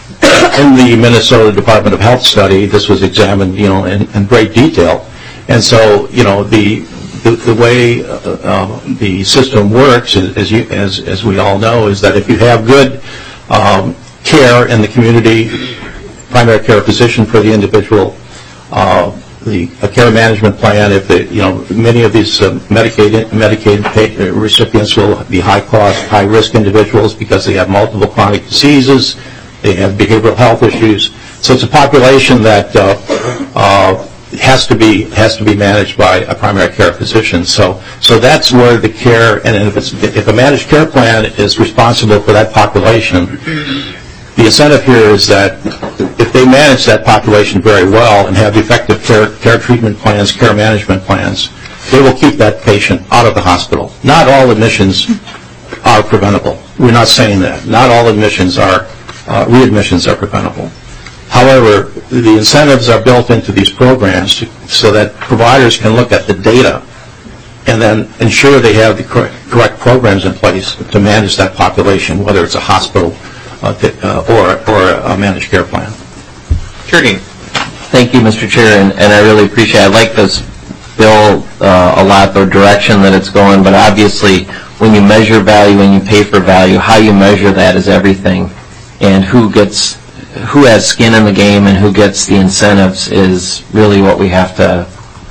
in the Minnesota Department of Health study, this was examined, you know, in, in great detail. And so, you know, the the, the way uh, uh, the system works, as you as as we all know, is that if you have good um, care in the community, primary care physician for the individual, uh, the a care management plan. If the you know many of these uh, Medicaid Medicaid pay, uh, recipients will be high cost, high risk individuals because they have multiple chronic diseases, they have behavioral health issues. So it's a population that uh, uh, has to be has to be managed by a primary care physician. So so that's where the care, and if it's if a managed care plan is responsible for that population, the incentive here is that if they manage that population very well and have effective care, care treatment plans, care management plans, they will keep that patient out of the hospital. Not all admissions are preventable. We're not saying that. Not all admissions are, uh, readmissions are preventable. However, the incentives are built into these programs to, so that providers can look at the data and then ensure they have the correct, correct programs in place to manage that population, whether it's a hospital uh, uh, or, or a managed care plan. Chair. Thank you, Mister Chair, and, and I really appreciate it. I like this bill uh, a lot, the direction that it's going, but obviously when you measure value, when you pay for value, how you measure that is everything. And who gets, who has skin in the game and who gets the incentives is really what we have to,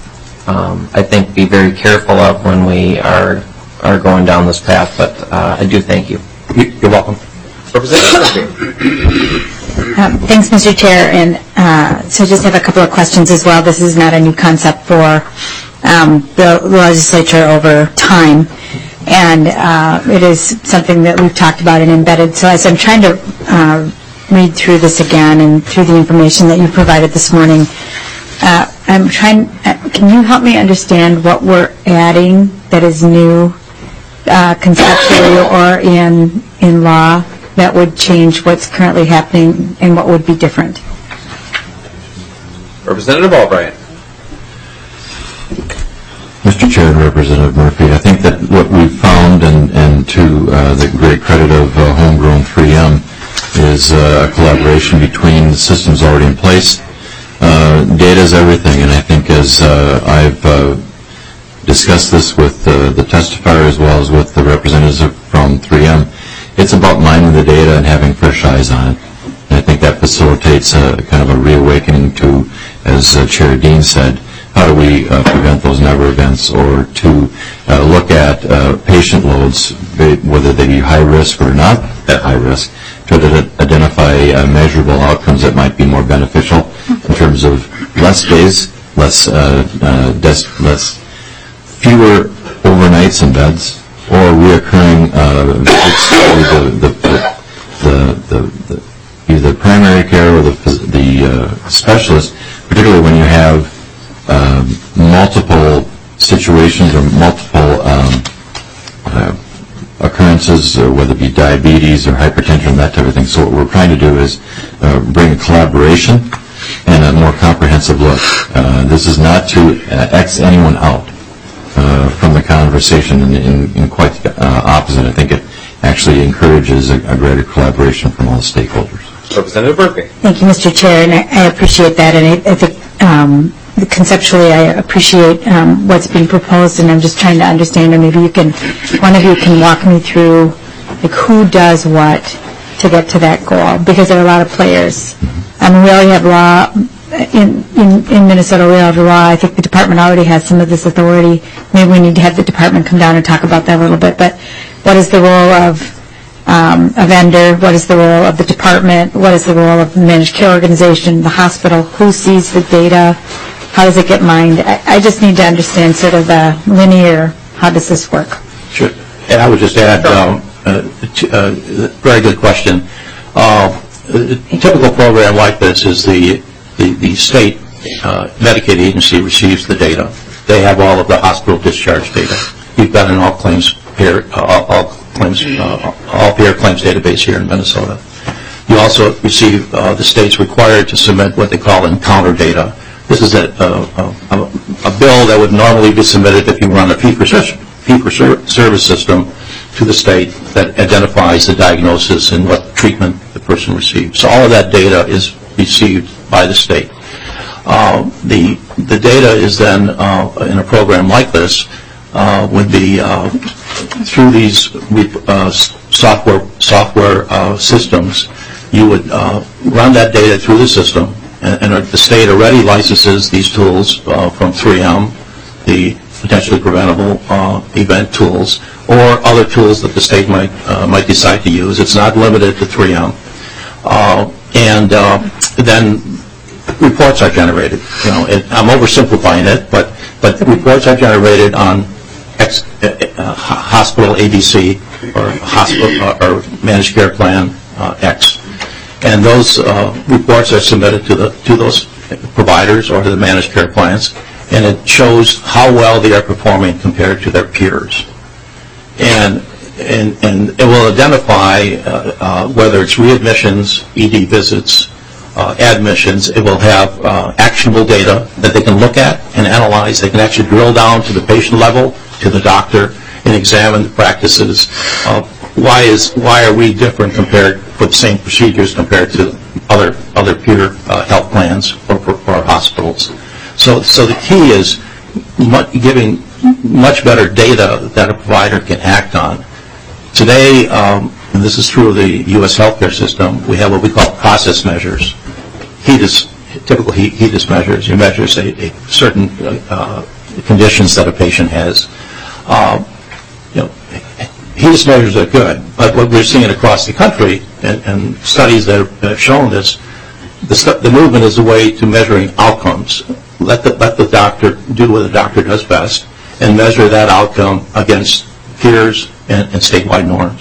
um, I think, be very careful of when we are are going down this path. But uh, I do thank you. You're welcome. Um, thanks, Mister Chair. And uh, so just have a couple of questions as well. This is not a new concept for um, the legislature over time. And uh, it is something that we've talked about and embedded. So as I'm trying to uh, read through this again and through the information that you provided this morning, uh, I'm trying, uh, can you help me understand what we're adding that is new uh, conceptually or in, in law that would change what's currently happening and what would be different? Representative Albright. Mister Chair and Representative Murphy, I think that what we've found, and, and to uh, the great credit of uh, Homegrown three M, is uh, a collaboration between the systems already in place. Uh, data is everything, and I think as uh, I've uh, discussed this with uh, the testifier as well as with the representatives from three M, it's about mining the data and having fresh eyes on it. And I think that facilitates a kind of a reawakening to, as uh, Chair Dean said, how do we uh, prevent those never events, or to uh, look at uh, patient loads, whether they be high risk or not at high risk, to identify uh, measurable outcomes that might be more beneficial in terms of less days, less, uh, uh, des- less fewer overnights in beds, or reoccurring uh, visits to the, the, the, the, the, either primary care or the, the uh, specialist, particularly when you have um, multiple situations or multiple um, uh, occurrences, uh, whether it be diabetes or hypertension, that type of thing. So what we're trying to do is uh, bring a collaboration and a more comprehensive look. Uh, this is not to uh, X anyone out uh, from the conversation, and in, in quite the uh, opposite. I think it actually encourages a, a greater collaboration from all the stakeholders. Representative Murphy. Thank you, Mister Chair, and I, I appreciate that. And I, I think um, conceptually, I appreciate um, what's being proposed, and I'm just trying to understand. And maybe you can, one of you can walk me through, like, who does what to get to that goal, because there are a lot of players. I mean, we already have law in, in in Minnesota. We have law. I think the department already has some of this authority. Maybe we need to have the department come down and talk about that a little bit. But what is the role of um, a vendor, what is the role of the department, what is the role of the managed care organization, the hospital, who sees the data, how does it get mined? I, I just need to understand sort of the linear, how does this work? Sure. And I would just add, um, uh, t- uh, very good question. Uh, a typical program like this is the, the, the state uh, Medicaid agency receives the data. They have all of the hospital discharge data. You've got an all claims payer, uh, all, all claims, uh, all payer claims database here in Minnesota. You also receive uh, the state's required to submit what they call encounter data. This is a, a, a, a bill that would normally be submitted if you run a fee-for-service system to the state that identifies the diagnosis and what treatment the person receives. So all of that data is received by the state. Uh, the the data is then, uh, in a program like this, uh, would be uh, through these uh, software software uh, systems. You would uh, run that data through the system, and, and the state already licenses these tools uh, from three M, the potentially preventable uh, event tools, or other tools that the state might uh, might decide to use. It's not limited to three M, uh, and uh, then reports are generated. You know, it, I'm oversimplifying it, but but reports are generated on X, uh, uh, hospital A B C or hospital uh, or managed care plan uh, X, and those uh, reports are submitted to the to those providers or to the managed care plans, and it shows how well they are performing compared to their peers, and and and it will identify uh, uh, whether it's readmissions, E D visits, Uh, admissions. It will have uh, actionable data that they can look at and analyze. They can actually drill down to the patient level, to the doctor, and examine the practices. Uh, why is why are we different compared with the same procedures compared to other other peer uh, health plans or, or, or hospitals? So so the key is much, giving much better data that a provider can act on. Today, um, and this is true of the U S healthcare system, we have what we call process measures. HEDIS, typical HEDIS measures. You measure, say, a certain uh, conditions that a patient has. Uh, you know, HEDIS measures are good, but what we're seeing across the country, and, and studies that have shown this, the, st- the movement is a way to measuring outcomes. Let the, let the doctor do what the doctor does best and measure that outcome against peers and, and statewide norms.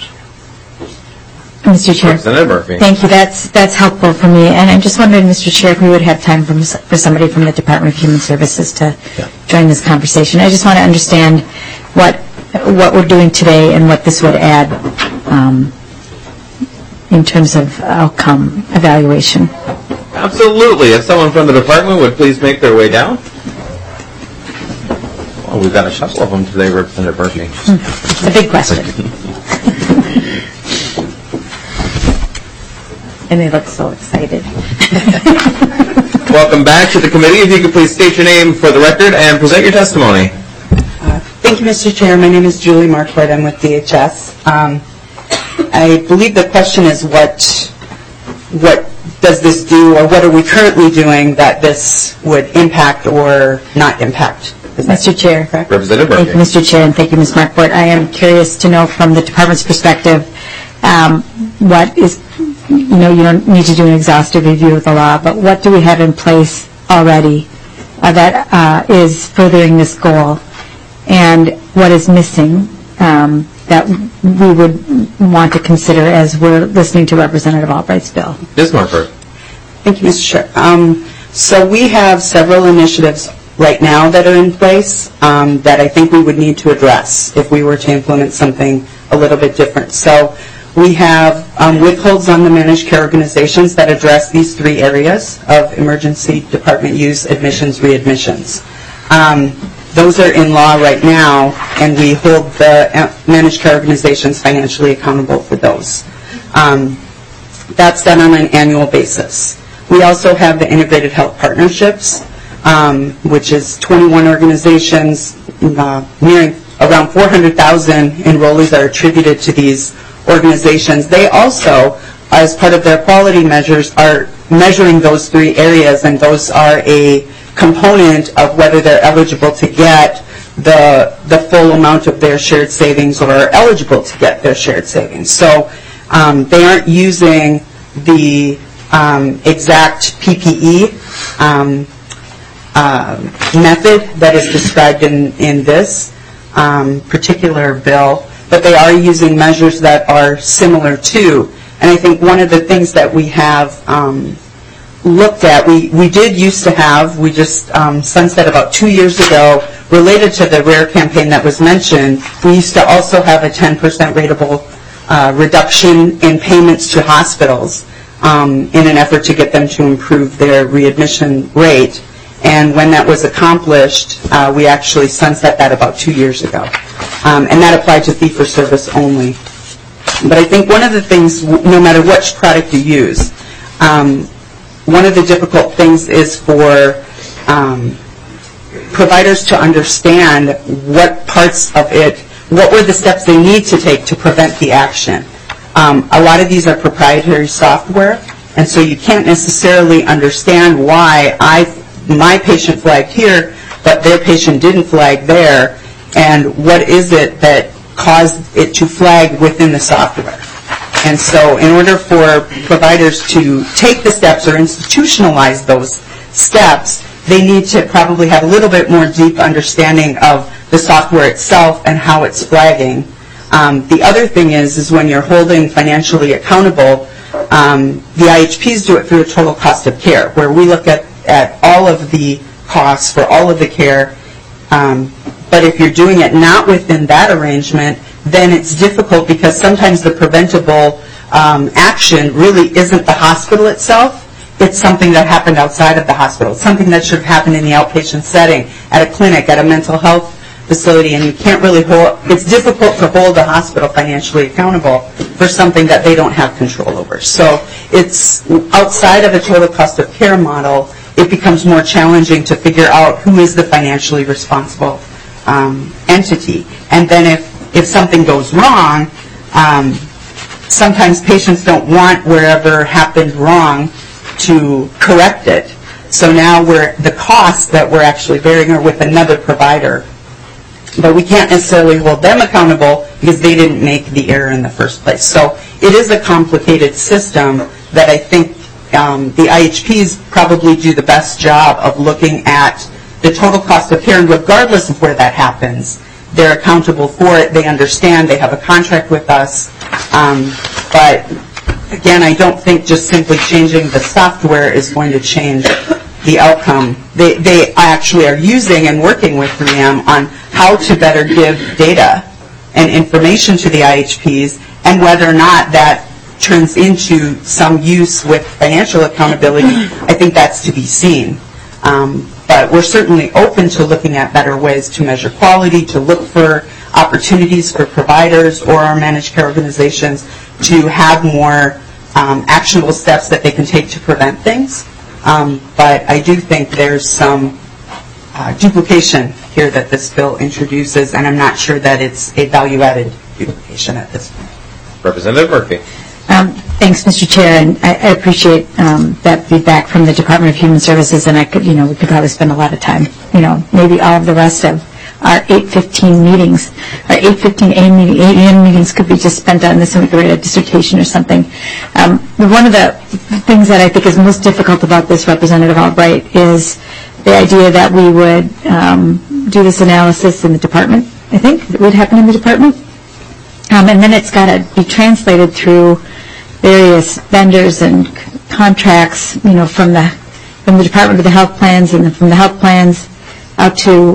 Mister Chair. Thank you. That's that's helpful for me. And I'm just wondering, Mister Chair, if we would have time for, for somebody from the Department of Human Services to yeah. join this conversation. I just want to understand what what we're doing today and what this would add um, in terms of outcome evaluation. Absolutely. If someone from the department would please make their way down. Well, we've got a shuffle of them today, Representative Murphy. It's a big question. And they look so excited. Welcome back to the committee. If you could please state your name for the record and present your testimony. Uh, thank you, Mister Chair. My name is Julie Marquardt. I'm with D H S. Um, I believe the question is what what does this do, or what are we currently doing that this would impact or not impact? Mister Chair. Correct? Representative Murphy. Thank you, Mister Chair, and thank you, Miz Marquardt. I am curious to know from the department's perspective um, what is, you know, you don't need to do an exhaustive review of the law, but what do we have in place already uh, that uh, is furthering this goal, and what is missing um, that we would want to consider as we're listening to Representative Albright's bill? Miz Marquardt. Thank you, Mister Chair. Um, so we have several initiatives right now that are in place um, that I think we would need to address if we were to implement something a little bit different. So we have um, withholds on the managed care organizations that address these three areas of emergency department use, admissions, readmissions. Um, those are in law right now, and we hold the managed care organizations financially accountable for those. Um, that's done on an annual basis. We also have the integrated health partnerships, um, which is twenty-one organizations, uh, nearing around four hundred thousand enrollees are attributed to these organizations. They also, as part of their quality measures, are measuring those three areas, and those are a component of whether they're eligible to get the the full amount of their shared savings or are eligible to get their shared savings. So um, they aren't using the um, exact P P E um, uh, method that is described in, in this um, particular bill, but they are using measures that are similar to. And I think one of the things that we have um, looked at, we, we did used to have, we just um, sunset about two years ago, related to the RARE campaign that was mentioned, we used to also have a ten percent rateable uh, reduction in payments to hospitals um, in an effort to get them to improve their readmission rate. And when that was accomplished, uh, we actually sunset that about two years ago. Um, and that applied to fee-for-service only. But I think one of the things, no matter which product you use, um, one of the difficult things is for um, providers to understand what parts of it, what were the steps they need to take to prevent the action. Um, a lot of these are proprietary software, and so you can't necessarily understand why I, my patient flagged here, but their patient didn't flag there, and what is it that caused it to flag within the software. And so in order for providers to take the steps or institutionalize those steps, they need to probably have a little bit more deep understanding of the software itself and how it's flagging. Um, the other thing is, is when you're holding financially accountable, um, the I H Ps do it through a total cost of care, where we look at, at all of the costs for all of the care. Um, but if you're doing it not within that arrangement, then it's difficult because sometimes the preventable um, action really isn't the hospital itself. It's something that happened outside of the hospital. It's something that should have happened in the outpatient setting, at a clinic, at a mental health facility, and you can't really hold, it's difficult to hold a hospital financially accountable for something that they don't have control over. So it's outside of a total cost of care model, it becomes more challenging to figure out who is the financially responsible um, entity. And then if, if something goes wrong, um, sometimes patients don't want wherever happened wrong to correct it. So now we're, the costs that we're actually bearing are with another provider. But we can't necessarily hold them accountable because they didn't make the error in the first place. So it is a complicated system that I think um, the I H Ps probably do the best job of looking at the total cost of care, and regardless of where that happens, they're accountable for it, they understand, they have a contract with us. Um, but again, I don't think just simply changing the software is going to change the outcome. They, they actually are using and working with three M on how to better give data and information to the I H Ps, and whether or not that turns into some use with financial accountability, I think that's to be seen. Um, but we're certainly open to looking at better ways to measure quality, to look for opportunities for providers or our managed care organizations to have more um, actionable steps that they can take to prevent things. Um, but I do think there's some uh, duplication here that this bill introduces, and I'm not sure that it's a value-added duplication at this point. Representative Murphy. Um, thanks, Mister Chair, and I, I appreciate um, that feedback from the Department of Human Services, and I could, you know, we could probably spend a lot of time, you know, maybe all of the rest of our eight fifteen meetings, our eight fifteen A M meetings could be just spent on this, and we could write a dissertation or something. Um, one of the things that I think is most difficult about this, Representative Albright, is the idea that we would um, do this analysis in the department, I think, it would happen in the department. Um, and then it's got to be translated through various vendors and c- contracts, you know, from the from the Department of the Health Plans, and then from the health plans out to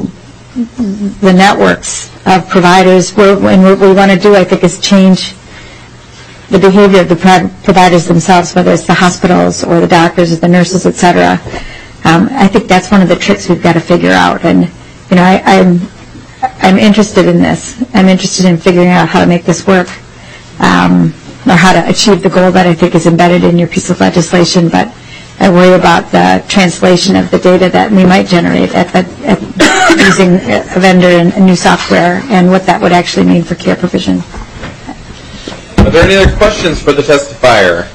the networks of providers. We're, and what we want to do, I think, is change the behavior of the pro- providers themselves, whether it's the hospitals or the doctors or the nurses, et cetera. Um, I think that's one of the tricks we've got to figure out. And, you know, I, I'm I'm interested in this. I'm interested in figuring out how to make this work, um, or how to achieve the goal that I think is embedded in your piece of legislation. But I worry about the translation of the data that we might generate at, the, at using a vendor and a new software, and what that would actually mean for care provision. Are there any other questions for the testifier?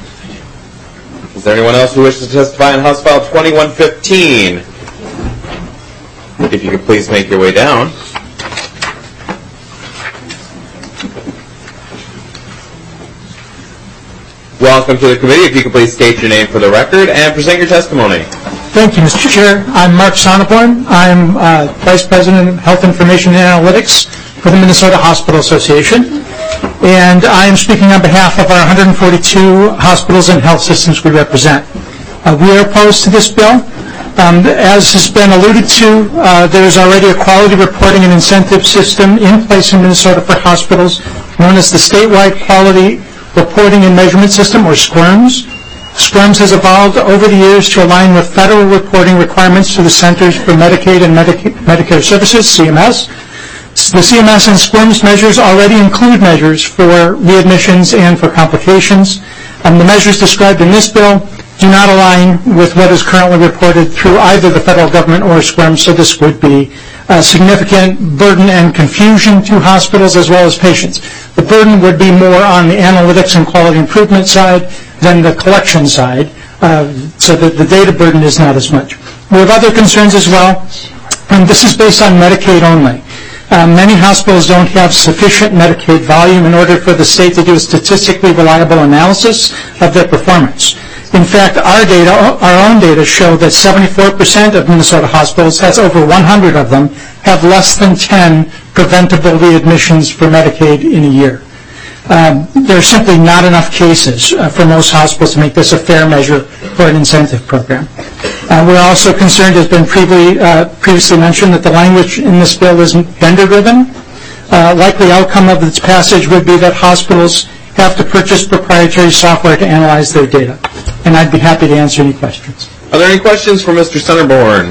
Is there anyone else who wishes to testify on House File twenty-one fifteen? If you could please make your way down. Welcome to the committee. If you could please state your name for the record and present your testimony. Thank you, Mister Chair. I'm Mark Sonneborn. I'm uh, Vice President of Health Information and Analytics for the Minnesota Hospital Association. And I am speaking on behalf of our one hundred forty-two hospitals and health systems we represent. Uh, we are opposed to this bill. Um, as has been alluded to, uh, there is already a quality reporting and incentive system in place in Minnesota for hospitals known as the Statewide Quality Reporting and Measurement System, or SQUIRMS. SQUIRMS has evolved over the years to align with federal reporting requirements to the Centers for Medicaid and Medica- Medicare Services, C M S. The C M S and SQUIRMS measures already include measures for readmissions and for complications. Um, the measures described in this bill do not align with what is currently reported through either the federal government or SQUIRMS, so this would be a significant burden and confusion to hospitals as well as patients. The burden would be more on the analytics and quality improvement side than the collection side, uh, so that the data burden is not as much. We have other concerns as well, and this is based on Medicaid only. Uh, many hospitals don't have sufficient Medicaid volume in order for the state to do a statistically reliable analysis of their performance. In fact, our data, our own data show that seventy-four percent of Minnesota hospitals, that's over one hundred of them, have less than ten preventable readmissions for Medicaid in a year. Um, there are simply not enough cases uh, for most hospitals to make this a fair measure for an incentive program. Uh, we're also concerned, as has been previously, uh, previously mentioned, that the language in this bill is vendor-driven. Uh, likely outcome of its passage would be that hospitals have to purchase proprietary software to analyze their data. And I'd be happy to answer any questions. Are there any questions for Mister Sonneborn?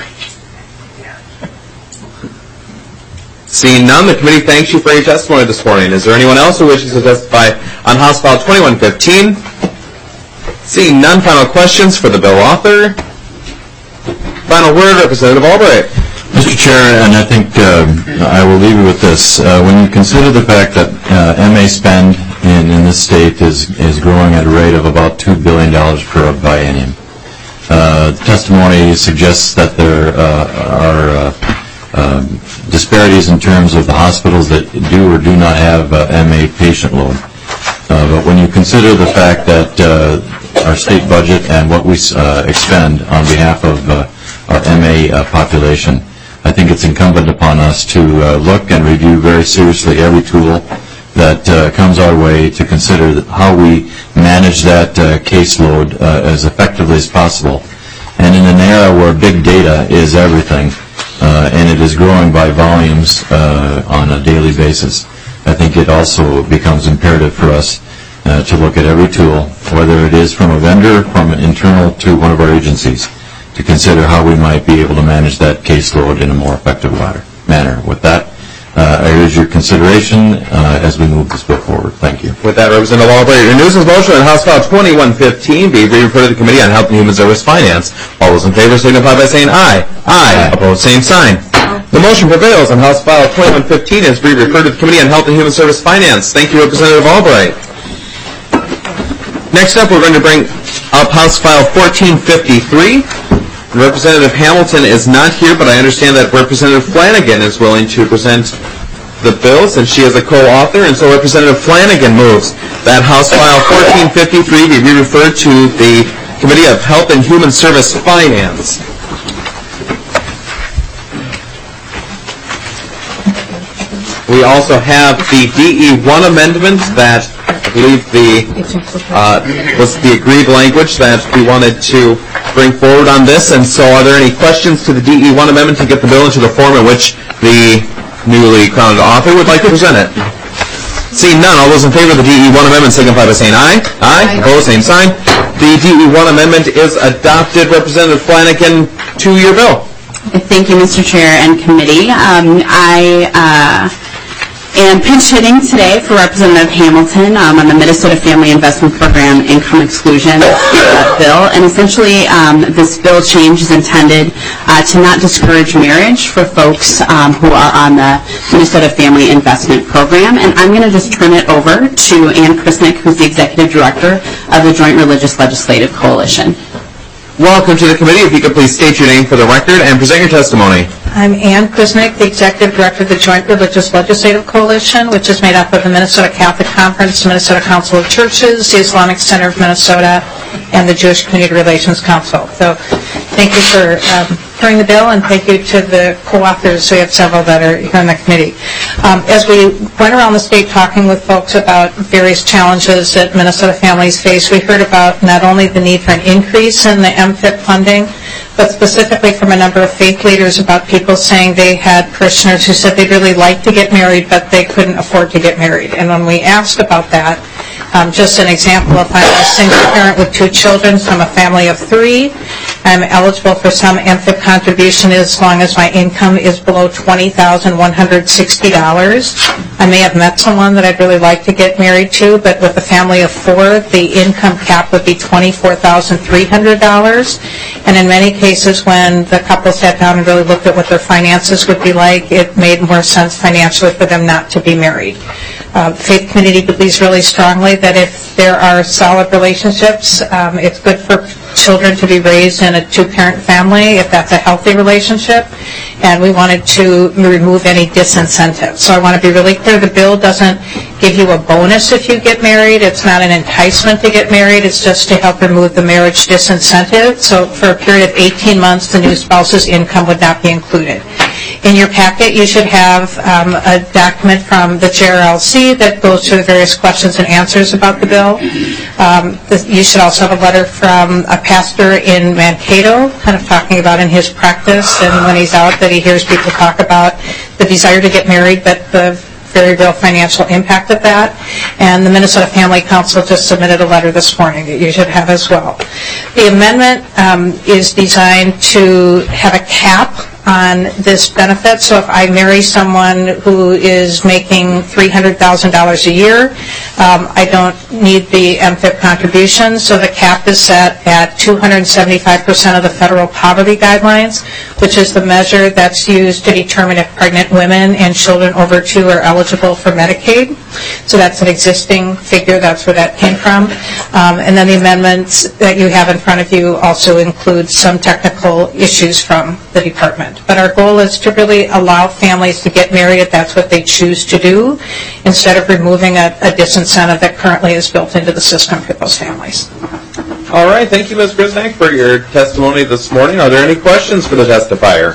Seeing none, the committee thanks you for your testimony this morning. Is there anyone else who wishes to testify on House File twenty-one fifteen? Seeing none, final questions for the bill author. Final word, Representative Albright. Mister Chair, and I think uh, I will leave you with this. Uh, when you consider the fact that uh, M A spend in, in this state is, is growing at a rate of about two billion dollars per biennium, uh, the testimony suggests that there uh, are uh, uh, disparities in terms of the hospitals that do or do not have uh, M A patient load. Uh, but when you consider the fact that uh, our state budget and what we uh, expend on behalf of uh, our M A uh, population, I think it's incumbent upon us to uh, look and review very seriously every tool that uh, comes our way to consider how we manage that uh, caseload uh, as effectively as possible. And in an era where big data is everything, uh, and it is growing by volumes uh, on a daily basis, I think it also becomes imperative for us uh, to look at every tool, whether it is from a vendor, from internal to one of our agencies, to consider how we might be able to manage that caseload in a more effective manner. With that, uh, I urge your consideration uh, as we move this bill forward. Thank you. With that, Representative Albright, your news is motion on House File twenty-one fifteen be referred to the Committee on Health and Human Service Finance. All those in favor signify by saying aye. Aye. Aye. Opposed, same sign. The motion prevails on House File twenty-one fifteen is referred to the Committee on Health and Human Service Finance. Thank you, Representative Albright. Next up, we're going to bring up House File fourteen fifty-three. Representative Hamilton is not here, but I understand that Representative Flanagan is willing to present the bill since she is a co-author, and so Representative Flanagan moves that House File fourteen fifty-three be referred to the Committee of Health and Human Service Finance. We also have the D E one amendment that I believe the uh, was the agreed language that we wanted to bring forward on this. And so are there any questions to the D E one amendment to get the bill into the form in which the newly crowned author would like to present it? Seeing none, all those in favor of the D E one amendment signify by saying aye. Aye. Aye. Opposed, same sign. The D E one amendment is adopted. Representative Flanagan, to your bill. Thank you, Mister Chair and committee. Um, I uh, am pinch hitting today for Representative Hamilton um, on the Minnesota Family Investment Program income exclusion uh, bill. And essentially, um, this bill change is intended uh, to not discourage marriage for folks um, who are on the Minnesota Family Investment Program. And I'm going to just turn it over to Ann Krisnick, who's the Executive Director of the Joint Religious Legislative Coalition. Welcome to the committee. If you could please state your name for the record and present your testimony. I'm Ann Kuznick, the Executive Director of the Joint Religious Legislative Coalition, which is made up of the Minnesota Catholic Conference, the Minnesota Council of Churches, the Islamic Center of Minnesota, and the Jewish Community Relations Council. So thank you for um, hearing the bill, and thank you to the co-authors. We have several that are here in the committee. Um, as we went around the state talking with folks about various challenges that Minnesota families face, we heard about not only the need for an increase in the M F I P funding, but specifically from a number of faith leaders about people saying they had parishioners who said they'd really like to get married, but they couldn't afford to get married. And when we asked about that, um, just an example, if I'm a single parent with two children from a family of three, I'm eligible for some M F I P contribution as long as my income is below twenty thousand one hundred sixty dollars. I may have met someone that I'd really like to get married to, but with a family of four, the income cap would be twenty-four thousand three hundred dollars. And in many cases, when the couple sat down and really looked at what their finances would be like, it made more sense financially for them not to be married. Uh, faith community believes really strongly that if there are solid relationships, um, it's good for children to be raised in a two-parent family if that's a healthy relationship, and we wanted to remove any disincentive. So I want to be really clear, the bill doesn't give you a bonus if you get married. It's not an enticement to get married. It's just to help remove the marriage disincentive. So for a period of eighteen months, the new spouse's income would not be included. In your packet, you should have um, a document from the J R L C that goes through the various questions and answers about the bill. Um, this, you should also have a letter from a pastor in Mankato, kind of talking about in his practice and when he's out that he hears people talk about the desire to get married, but the very real financial impact of that. And the Minnesota Family Council just submitted a letter this morning that you should have as well. The amendment um, is designed to have a cap on this benefit. So if I marry someone who is making three hundred thousand dollars a year, um, I don't need the M F I P contribution. So the cap is set at two hundred seventy-five percent of the federal poverty guidelines, which is the measure that's used to determine if pregnant women and children over two are eligible for Medicaid. So that's an existing figure. That's where that came from. Um, and then the amendments that you have in front of you also include some technical issues from the department. But our goal is to really allow families to get married if that's what they choose to do, instead of removing a, a disincentive that currently is built into the system for those families. All right. Thank you, Miz Grisnick, for your testimony this morning. Are there any questions for the testifier?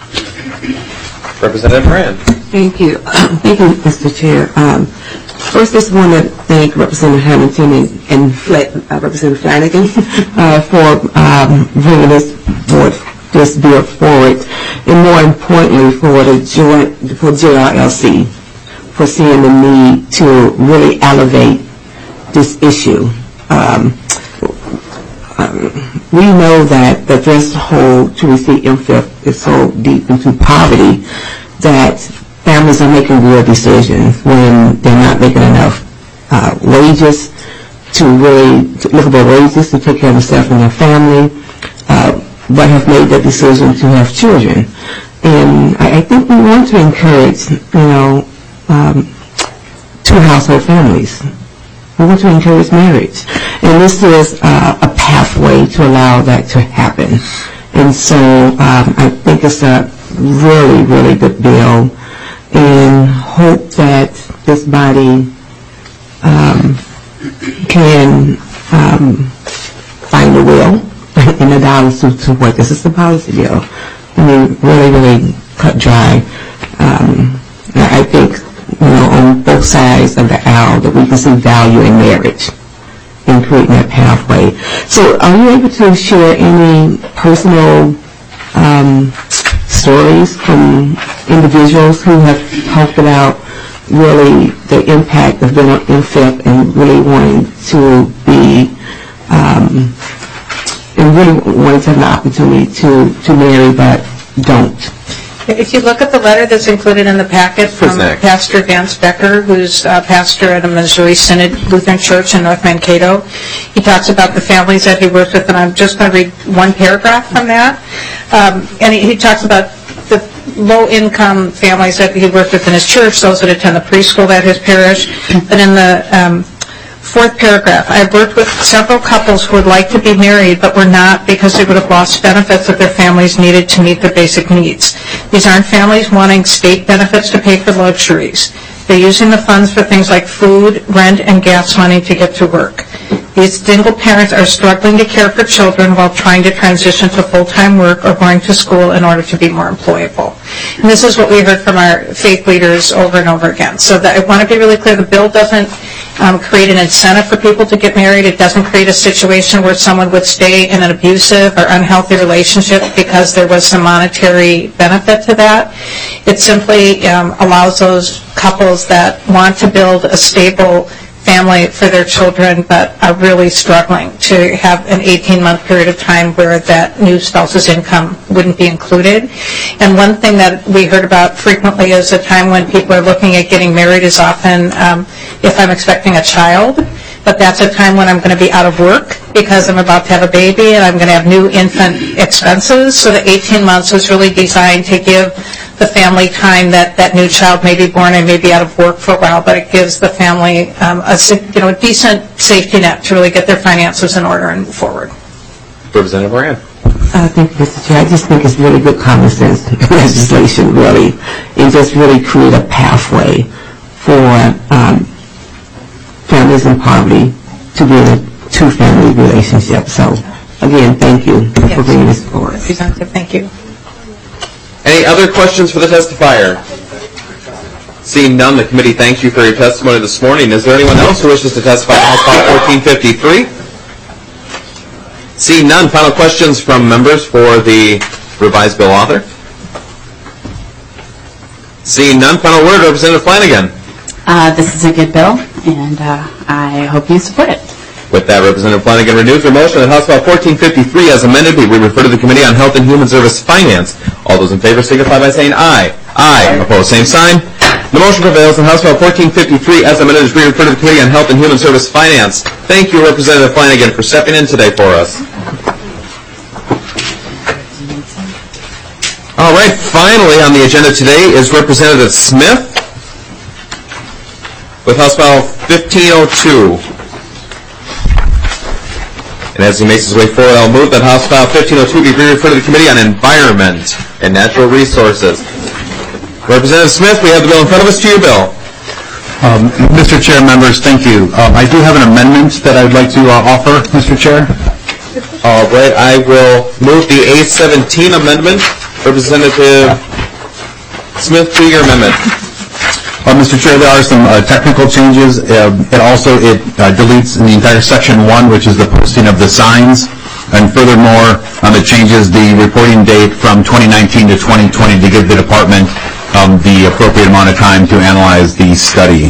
Representative Moran. Thank you. Thank you, Mister Chair. Um, first, I just want to thank Representative Hamilton and, and Fla- uh, Representative Flanagan uh, for um, bringing this board, this bill forward, and more importantly, for the joint, for J R L C, for seeing the need to really elevate this issue. Um, um, we know that the threshold to receive M F I P is so deep into poverty that families are making real decisions when they're not making enough uh, wages to really to livable wages to take care of themselves and their family, uh, but have made that decision to have children. And I, I think we want to encourage, you know, um, two household families. We want to encourage marriage. And this is uh, a pathway to allow that to happen. And so um, I think it's a really, really good bill, and hope that this body um, can um, find a will in the dollars to, to work. This is a policy bill. I mean, really, really cut dry. Um, I think, you know, on both sides of the aisle that we can see value in marriage in creating that pathway. So are you able to share any personal um, stories from individuals who have talked about really the impact of being on M F I P and really wanting to be um, and really wanting to have an opportunity to, to marry but don't? If you look at the letter that's included in the packet from Pastor Vance Becker, who's a pastor at a Missouri Synod Lutheran Church in North Mankato, he talks about the families that he worked with, and I'm just going to read one paragraph from that. Um, and he, he talks about the low-income families that he worked with in his church, those that attend the preschool at his parish. But in the um, fourth paragraph, I have worked with several couples who would like to be married but were not because they would have lost benefits that their families needed to meet their basic needs. These aren't families wanting state benefits to pay for luxuries. They're using the funds for things like food, rent, and gas money to get to work. These single parents are struggling to care for children while trying to transition to full-time work or going to school in order to be more employable. And this is what we heard from our faith leaders over and over again. So that I want to be really clear, the bill doesn't um, create an incentive for people to get married. It doesn't create a situation where someone would stay in an abusive or unhealthy relationship because there was some monetary benefit to that. It simply um, allows those couples that want to build a stable family for their children but are really struggling to have an eighteen-month period of time where that new spouse's income wouldn't be included. And one thing that we heard about frequently is a time when people are looking at getting married is often um, if I'm expecting a child, but that's a time when I'm going to be out of work because I'm about to have a baby and I'm going to have new infant expenses. So the eighteen months was really designed to give the family time that that new child may be born and may be out of work for a while, but it gives the family um, a, you know, a decent safety net to really get their finances in order and move forward. Representative Moran. Uh, thank you, Mister Chair. I just think it's really good common sense legislation, really, and just really create a pathway for um, families in poverty to be in a two-family relationship. So, again, thank you yes. for bringing this forward. Representative, thank you. Any other questions for the testifier? Seeing none, the committee thanks you for your testimony this morning. Is there anyone else who wishes to testify on House File fourteen fifty-three? Seeing none, final questions from members for the revised bill author? Seeing none, final word, Representative Flanagan. Uh, this is a good bill, and uh, I hope you support it. With that, Representative Flanagan renews her motion that House File fourteen fifty-three, as amended, be referred to the Committee on Health and Human Service Finance. All those in favor signify by saying aye. Aye. Opposed, same sign. The motion prevails, and House File fourteen fifty-three, as amended, is referred to the Committee on Health and Human Service Finance. Thank you, Representative Flanagan, for stepping in today for us. All right, finally on the agenda today is Representative Smith with House File fifteen oh two. And as he makes his way forward, I'll move that House File fifteen oh two be referred to the Committee on Environment and Natural Resources. Representative Smith, we have the bill in front of us. To your bill. Um, Mister Chair, members, thank you. Um, I do have an amendment that I'd like to uh, offer, Mister Chair. All right, I will move the A seventeen amendment. Representative Smith, to your amendment. Uh, Mister Chair, there are some uh, technical changes. Uh, it also it uh, deletes in the entire section one, which is the posting of the signs, and furthermore, um, it changes the reporting date from twenty nineteen to twenty twenty to give the department um, the appropriate amount of time to analyze the study.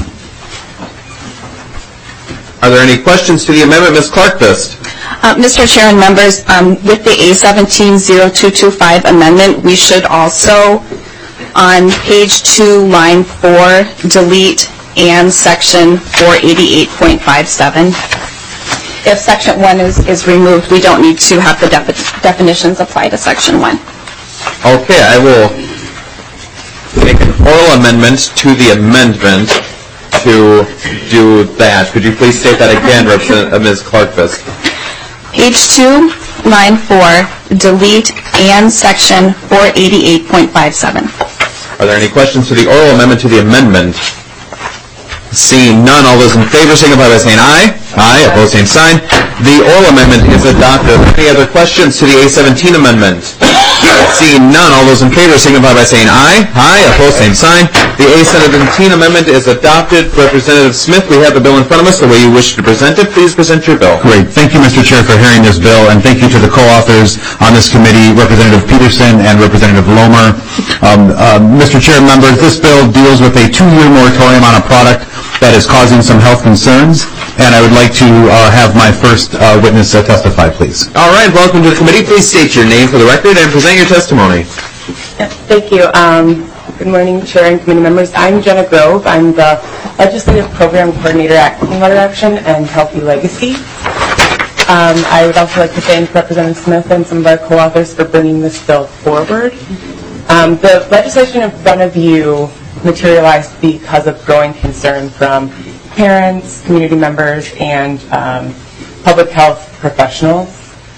Are there any questions to the amendment, Miz Clark-Fist? Uh, Mister Chair and members, um, with the A seventeen oh two twenty-five amendment, we should also, on page two, line four, delete and section four eighty-eight point five seven. If section one is, is removed, we don't need to have the defi definitions apply to section one. Okay, I will make an oral amendment to the amendment to do that. Could you please state that again, Representative Miz Clark-Fist? Page two, line four, delete and section four eighty-eight point five seven. Are there any questions to the oral amendment to the amendment? Seeing none, all those in favor signify by saying aye. Aye. Opposed, same sign. The oral amendment is adopted. Any other questions to the A seventeen amendment? Seeing none, all those in favor signify by saying aye. Aye. Opposed, same sign. The A seventeen amendment is adopted. Representative Smith, we have the bill in front of us. The way you wish to present it, please present your bill. Great. Thank you, Mister Chair, for hearing this bill, and thank you to the co-authors on this committee, Representative Peterson and Representative Lomer. Um, uh, Mister Chair, members, this bill deals with a two-year moratorium on a product that is causing some health concerns, and I would like to uh, have my first uh, witness uh, testify, please. All right. Welcome to the committee. Please state your name for the record and present your testimony. Yes, thank you. Um, good morning, Chair and committee members. I'm Jenna Grove. I'm the Legislative Program Coordinator at Clean Water Action and Healthy Legacy. Um, I would also like to thank Representative Smith and some of our co-authors for bringing this bill forward. Um, the legislation in front of you materialized because of growing concern from parents, community members, and um, public health professionals.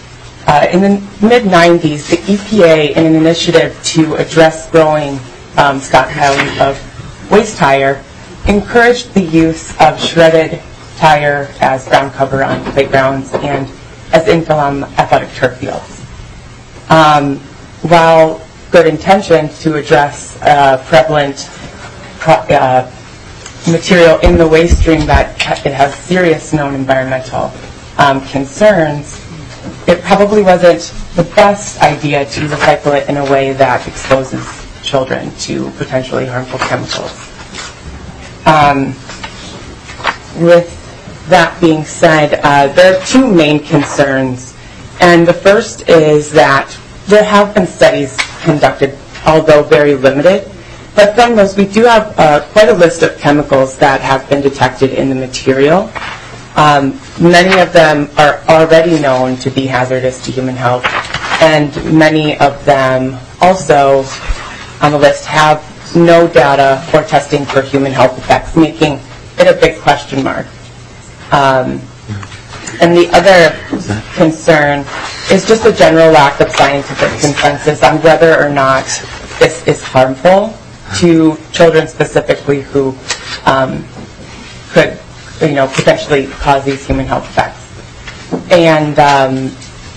Uh, in the mid nineties, the E P A, in an initiative to address growing um, stockpiling of waste tire, encouraged the use of shredded tire as ground cover on playgrounds and as infill on athletic turf fields. Um, while good intentioned to address uh, prevalent pro- uh, material in the waste stream that it has serious known environmental um, concerns, it probably wasn't the best idea to recycle it in a way that exposes children to potentially harmful chemicals. Um, with that being said, uh, there are two main concerns, and the first is that there have been studies conducted, although very limited, but from those we do have uh, quite a list of chemicals that have been detected in the material. Um, many of them are already known to be hazardous to human health, and many of them also on the list have no data or testing for human health effects, making it a big question mark. Um, and the other concern is just a general lack of scientific consensus on whether or not this is harmful to children specifically who um, could, you know, potentially cause these human health effects. And um,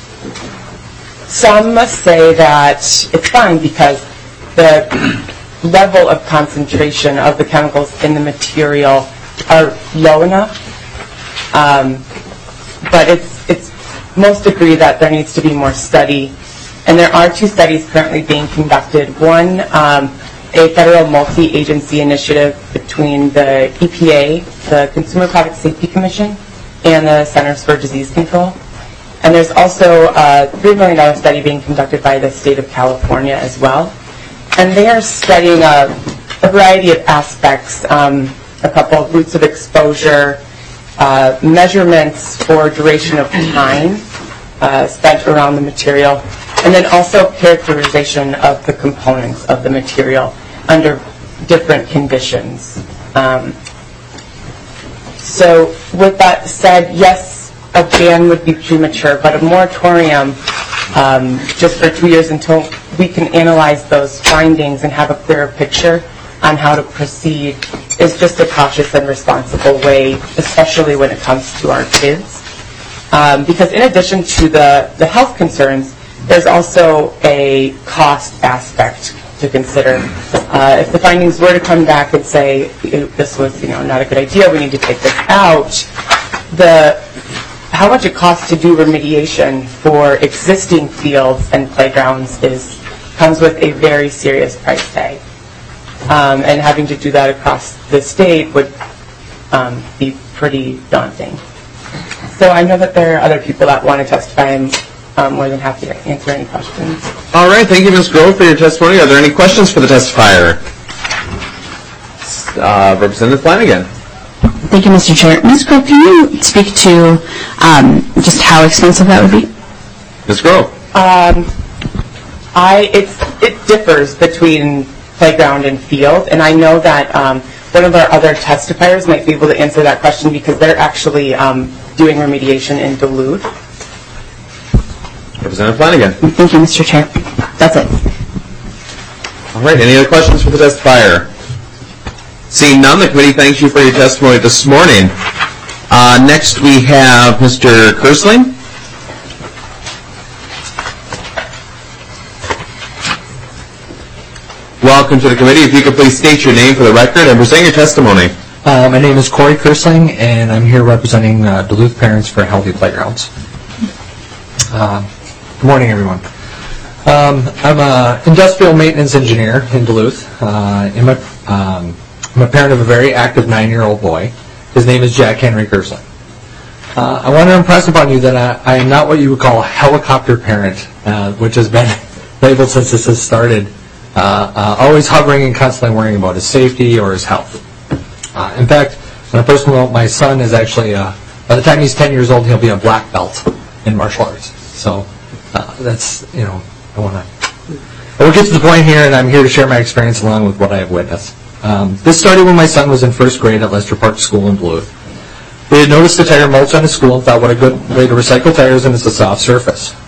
some must say that it's fine because the level of concentration of the chemicals in the material are low enough. Um, but it's, it's most agree that there needs to be more study. And there are two studies currently being conducted. One, um, a federal multi-agency initiative between the E P A, the Consumer Product Safety Commission, and the Centers for Disease Control. And there's also a three million dollars study being conducted by the state of California as well. And they are studying a, a variety of aspects, um, a couple of routes of exposure, uh, measurements for duration of time uh, spent around the material, and then also characterization of the components of the material under different conditions. Um, so with that said, yes, a ban would be premature, but a moratorium um, just for two years until we can analyze those findings and have a clearer picture on how to proceed is just a cautious and responsible way, especially when it comes to our kids. Um, because in addition to the, the health concerns, there's also a cost aspect to consider. Uh, if the findings were to come back and say this was, you know, not a good idea, we need to take this out, the how much it costs to do remediation for existing fields and playgrounds is comes with a very serious price tag. Um, and having to do that across the state would um, be pretty daunting. So I know that there are other people that want to testify. I'm um, more than happy to answer any questions. All right, thank you, Miz Grove, for your testimony. Are there any questions for the testifier? Uh, Representative Flanagan. Thank you, Mister Chair. Miz Grove, can you speak to um, just how expensive that would be? Miz Grove. Um, I it's it differs between playground and field, and I know that um, one of our other testifiers might be able to answer that question because they're actually um, doing remediation in Duluth. Representative Flanagan. Thank you, Mister Chair. That's it. All right, any other questions for the testifier? Seeing none, the committee thanks you for your testimony this morning. Uh, next we have Mister Kersling. Welcome to the committee. If you could please state your name for the record and present your testimony. Uh, my name is Corey Kersling, and I'm here representing uh, Duluth Parents for Healthy Playgrounds. Uh, good morning, everyone. Um, I'm an industrial maintenance engineer in Duluth. Uh, in my, um, I'm a parent of a very active nine-year-old boy. His name is Jack Henry Kersling. Uh, I want to impress upon you that I, I am not what you would call a helicopter parent, uh, which has been labeled since this has started. Uh, uh, always hovering and constantly worrying about his safety or his health. Uh, in fact, on a personal note, my son is actually, uh, by the time he's ten years old, he'll be a black belt in martial arts. So uh, that's, you know, I want to, we'll get to the point here, and I'm here to share my experience along with what I have witnessed. Um, this started when my son was in first grade at Lester Park School in Duluth. We had noticed the tire mulch on his school and thought what a good way to recycle tires, and it's a soft surface.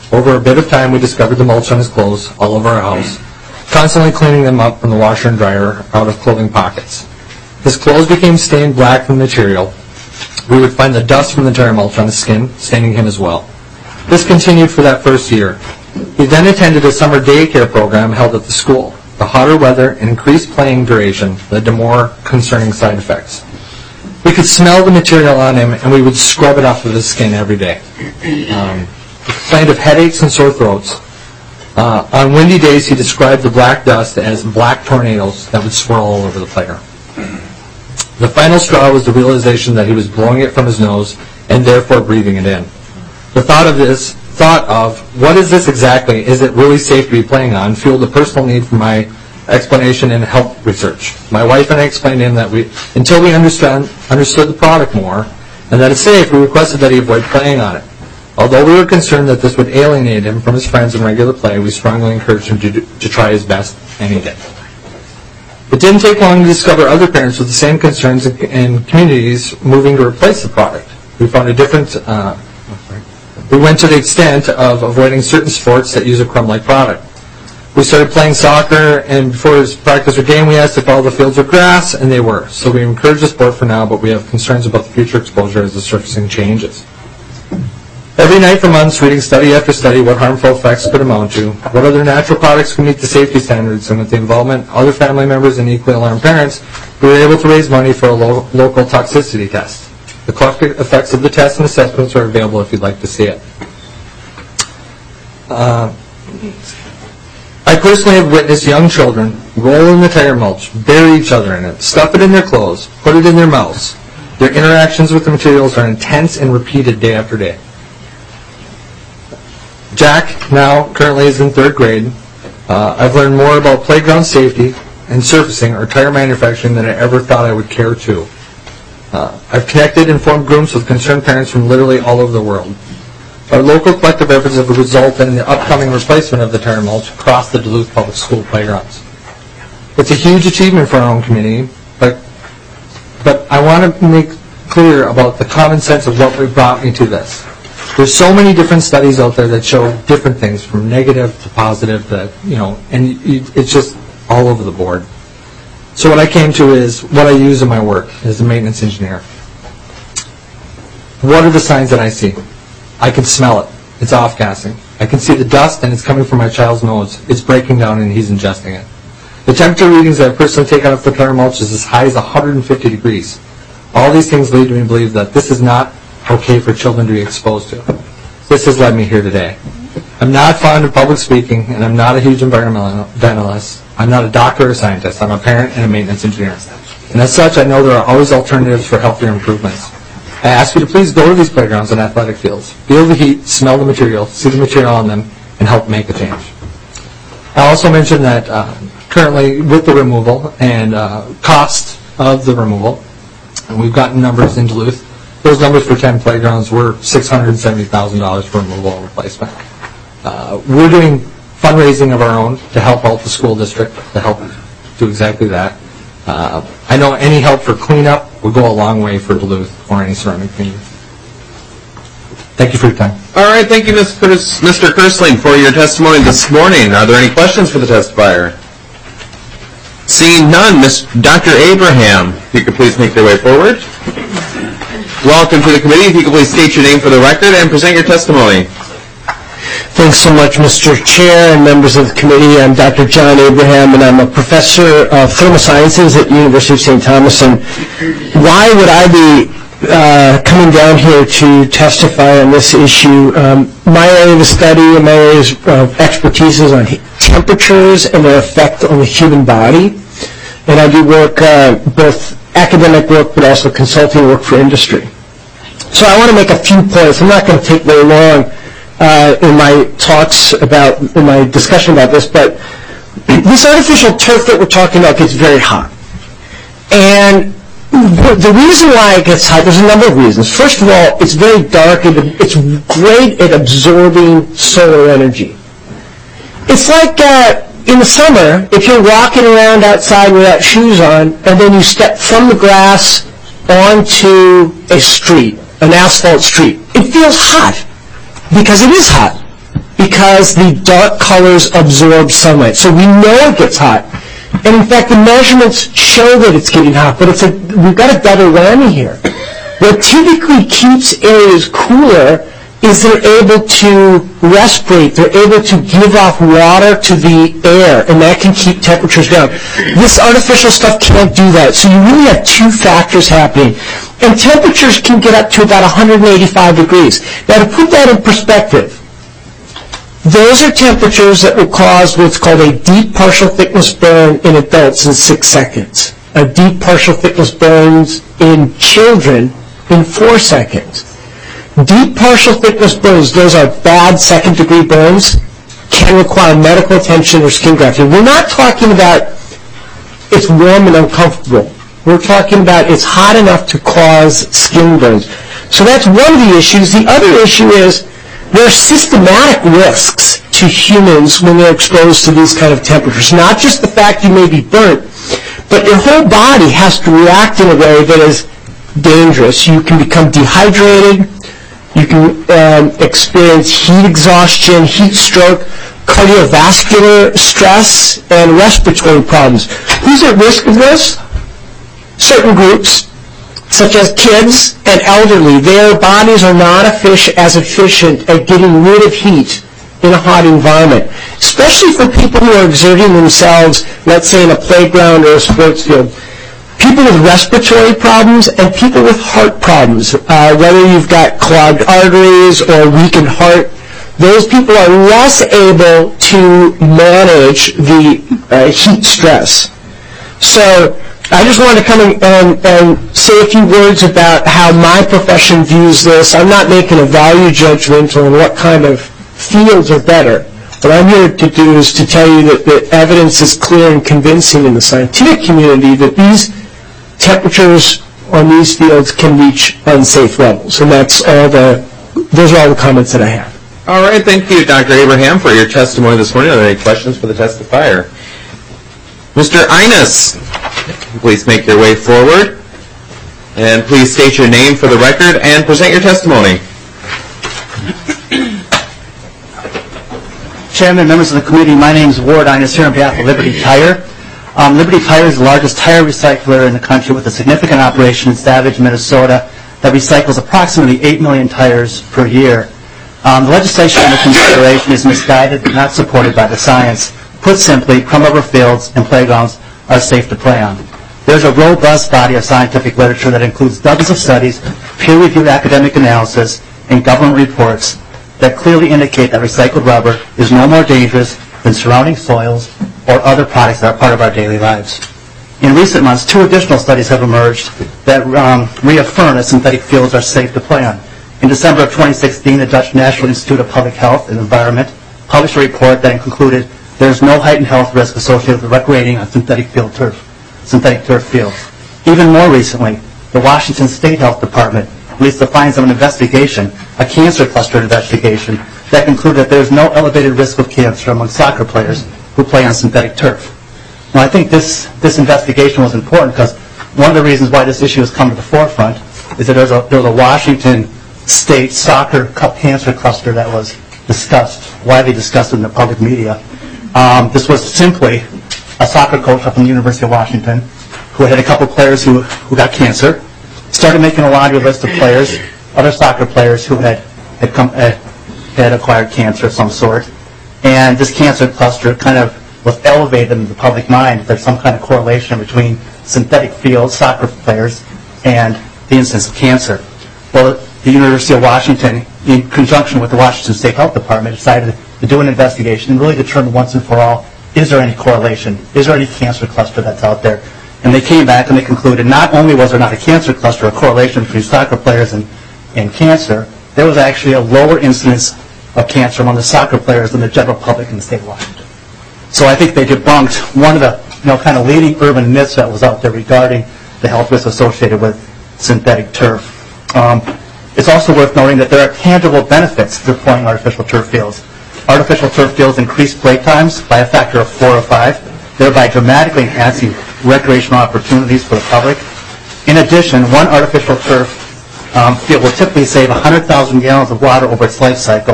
Over a bit of time, we discovered the mulch on his clothes all over our house, constantly cleaning them up from the washer and dryer out of clothing pockets. His clothes became stained black from the material. We would find the dust from the tire mulch on his skin, staining him as well. This continued for that first year. He then attended a summer daycare program held at the school. The hotter weather and increased playing duration led to more concerning side effects. We could smell the material on him, and we would scrub it off of his skin every day. Um, he complained of headaches and sore throats. Uh, on windy days, he described the black dust as black tornadoes that would swirl all over the playground. The final straw was the realization that he was blowing it from his nose and therefore breathing it in. The thought of this, thought of, what is this exactly? Is it really safe to be playing on? Fueled the personal need for my explanation and health research. My wife and I explained to him that we, until we understand, understood the product more and that it's safe, we requested that he avoid playing on it. Although we were concerned that this would alienate him from his friends in regular play, we strongly encouraged him to, do, to try his best, and he did. It didn't take long to discover other parents with the same concerns and communities moving to replace the product. We found a different, uh, we went to the extent of avoiding certain sports that use a crumb-like product. We started playing soccer, and before his practice or game, we asked if all the fields were grass, and they were. So we encourage the sport for now, but we have concerns about the future exposure as the surfacing changes. Every night for months, reading study after study what harmful effects could amount to, what other natural products could meet the safety standards, and with the involvement of other family members and equally alarmed parents, we were able to raise money for a lo- local toxicity test. The collective effects of the test and assessments are available if you'd like to see it. Uh, I personally have witnessed young children roll in the tire mulch, bury each other in it, stuff it in their clothes, put it in their mouths. Their interactions with the materials are intense and repeated day after day. Jack now currently is in third grade. Uh, I've learned more about playground safety and surfacing or tire manufacturing than I ever thought I would care to. Uh, I've connected and formed groups with concerned parents from literally all over the world. Our local collective efforts have resulted in the upcoming replacement of the tire mulch across the Duluth Public School playgrounds. It's a huge achievement for our own community, but, but I want to make clear about the common sense of what brought me to this. There's so many different studies out there that show different things, from negative to positive, that, you know, and you, it's just all over the board. So what I came to is what I use in my work as a maintenance engineer. What are the signs that I see? I can smell it. It's off-gassing. I can see the dust, and it's coming from my child's nose. It's breaking down, and he's ingesting it. The temperature readings that I personally take out of the tire mulch is as high as one hundred fifty degrees. All these things lead me to believe that this is not okay for children to be exposed to. This has led me here today. I'm not fond of public speaking, and I'm not a huge environmentalist. I'm not a doctor or a scientist. I'm a parent and a maintenance engineer. And as such, I know there are always alternatives for healthier improvements. I ask you to please go to these playgrounds and athletic fields. Feel the heat, smell the material, see the material on them, and help make a change. I also mentioned that uh, currently with the removal and uh, cost of the removal, and we've gotten numbers in Duluth, those numbers for ten playgrounds were six hundred seventy thousand dollars for removal and replacement. Uh, we're doing fundraising of our own to help out the school district, to help do exactly that. Uh, I know any help for cleanup would go a long way for Duluth or any surrounding community. Thank you for your time. All right, thank you, Mister Kersling, for your testimony this morning. Are there any questions for the testifier? Seeing none, Miz Doctor Abraham, if you could please make your way forward. Welcome to the committee. If you could please state your name for the record and present your testimony. Thanks so much, Mister Chair and members of the committee. I'm Doctor John Abraham, and I'm a professor of thermal sciences at University of Saint Thomas. And why would I be uh, coming down here to testify on this issue? Um, my area of study and my area of expertise is on temperatures and their effect on the human body. And I do work, uh, both academic work, but also consulting work for industry. So I want to make a few points. I'm not going to take very long uh, in my talks about, in my discussion about this, but this artificial turf that we're talking about gets very hot. And the reason why it gets hot, there's a number of reasons. First of all, it's very dark and it's great at absorbing solar energy. It's like uh, in the summer, if you're walking around outside without shoes on, and then you step from the grass onto a street, an asphalt street, it feels hot, because it is hot. because the dark colors absorb sunlight. So we know it gets hot. And in fact, the measurements show that it's getting hot, but it's a, we've got a double whammy here. What typically keeps areas cooler is they're able to respirate, they're able to give off water to the air, and that can keep temperatures down. This artificial stuff can't do that, so you really have two factors happening. And temperatures can get up to about one hundred eighty-five degrees. Now to put that in perspective, those are temperatures that will cause what's called a deep partial thickness burn in adults in six seconds. A deep partial thickness burns in children in four seconds. Deep partial thickness burns, those are bad second degree burns, can require medical attention or skin grafting. We're not talking about it's warm and uncomfortable. We're talking about it's hot enough to cause skin burns. So that's one of the issues. The other issue is there are systematic risks to humans when they're exposed to these kind of temperatures. Not just the fact you may be burnt, but your whole body has to react in a way that is dangerous. You can become dehydrated. You can um, experience heat exhaustion, heat stroke, cardiovascular stress, and respiratory problems. Who's at risk of this? Certain groups, such as kids and elderly. Their bodies are not as efficient at getting rid of heat in a hot environment, especially for people who are exerting themselves, let's say in a playground or a sports field. People with respiratory problems and people with heart problems, uh, whether you've got clogged arteries or weakened heart, those people are less able to manage the uh, heat stress. So I just wanted to come in and, and say a few words about how my profession views this. I'm not making a value judgment on what kind of fields are better. What I'm here to do is to tell you that the evidence is clear and convincing in the scientific community that these temperatures on these fields can reach unsafe levels. And that's all the, those are all the comments that I have. All right, thank you, Doctor Abraham, for your testimony this morning. Are there any questions for the testifier? Mister Inus, please make your way forward. And please state your name for the record and present your testimony. Chairman, members of the committee, my name is Ward Inus here on behalf of Liberty Tire. Um, Liberty Tire is the largest tire recycler in the country with a significant operation in Savage, Minnesota that recycles approximately eight million tires per year. Um, the legislation under consideration is misguided and not supported by the science. Put simply, crumb rubber fields and playgrounds are safe to play on. There's a robust body of scientific literature that includes dozens of studies, peer-reviewed academic analysis, and government reports that clearly indicate that recycled rubber is no more dangerous than surrounding soils or other products that are part of our daily lives. In recent months, two additional studies have emerged that um, reaffirm that synthetic fuels are safe to play on. In December of twenty sixteen, the Dutch National Institute of Public Health and Environment published a report that concluded there is no heightened health risk associated with recreating on synthetic field turf, synthetic turf fields. Even more recently, the Washington State Health Department released the findings of an investigation, a cancer cluster investigation, that concluded that there is no elevated risk of cancer among soccer players who play on synthetic turf. Now, I think this, this investigation was important because one of the reasons why this issue has come to the forefront is that there's a, there's a Washington State soccer cup cancer cluster that was discussed, widely discussed in the public media. Um, this was simply a soccer coach up from the University of Washington who had a couple players who, who got cancer, started making a laundry list of players, other soccer players who had, had, come, had, had acquired cancer of some sort, and this cancer cluster kind of was elevated in the public mind. There's some kind of correlation between synthetic field soccer players and the incidence of cancer. Well, the University of Washington, in conjunction with the Washington State Health Department, decided to do an investigation and really determine once and for all, is there any correlation? Is there any cancer cluster that's out there? And they came back and they concluded not only was there not a cancer cluster, a correlation between soccer players and, and cancer, there was actually a lower incidence of cancer among the soccer players than the general public in the state of Washington. So I think they debunked one of the you know, kind of leading urban myths that was out there regarding the health risks associated with synthetic turf. Um, it's also worth noting that there are tangible benefits to deploying artificial turf fields. Artificial turf fields increase play times by a factor of four or five, thereby dramatically enhancing recreational opportunities for the public. In addition, one artificial turf um, field will typically save one hundred thousand gallons of water over its life cycle,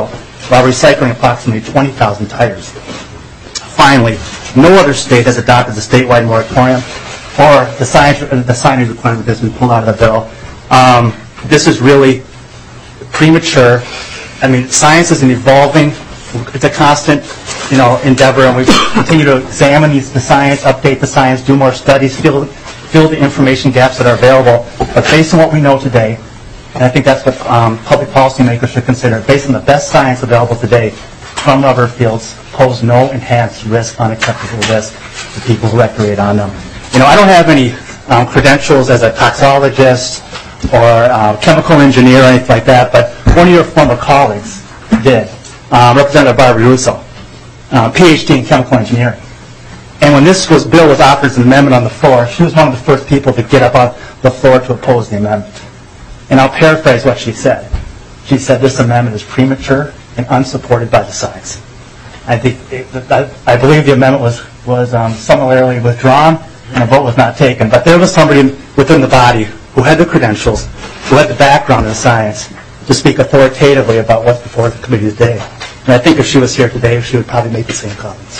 while recycling approximately twenty thousand tires. Finally, no other state has adopted the statewide moratorium or the signage, the signage requirement that's been pulled out of the bill. Um, this is really premature. I mean, science is an evolving, it's a constant, you know, endeavor, and we continue to examine these, the science, update the science, do more studies, fill, fill the information gaps that are available. But based on what we know today, and I think that's what um, public policymakers should consider, based on the best science available today, crumb rubber fields pose no enhanced risk, unacceptable risk to people who recreate on them. You know, I don't have any um, credentials as a toxologist or uh, chemical engineer or anything like that, but one of your former colleagues did, um, Representative Barbara Russo, uh, P H D in chemical engineering. And when this was, bill was offered as an amendment on the floor, she was one of the first people to get up on the floor to oppose the amendment. And I'll paraphrase what she said. She said, this amendment is premature and unsupported by the science. I think, it, I, I believe the amendment was, was um, summarily withdrawn and a vote was not taken. But there was somebody within the body who had the credentials, who had the background in the science, to speak authoritatively about what's before the committee today. And I think if she was here today, she would probably make the same comments.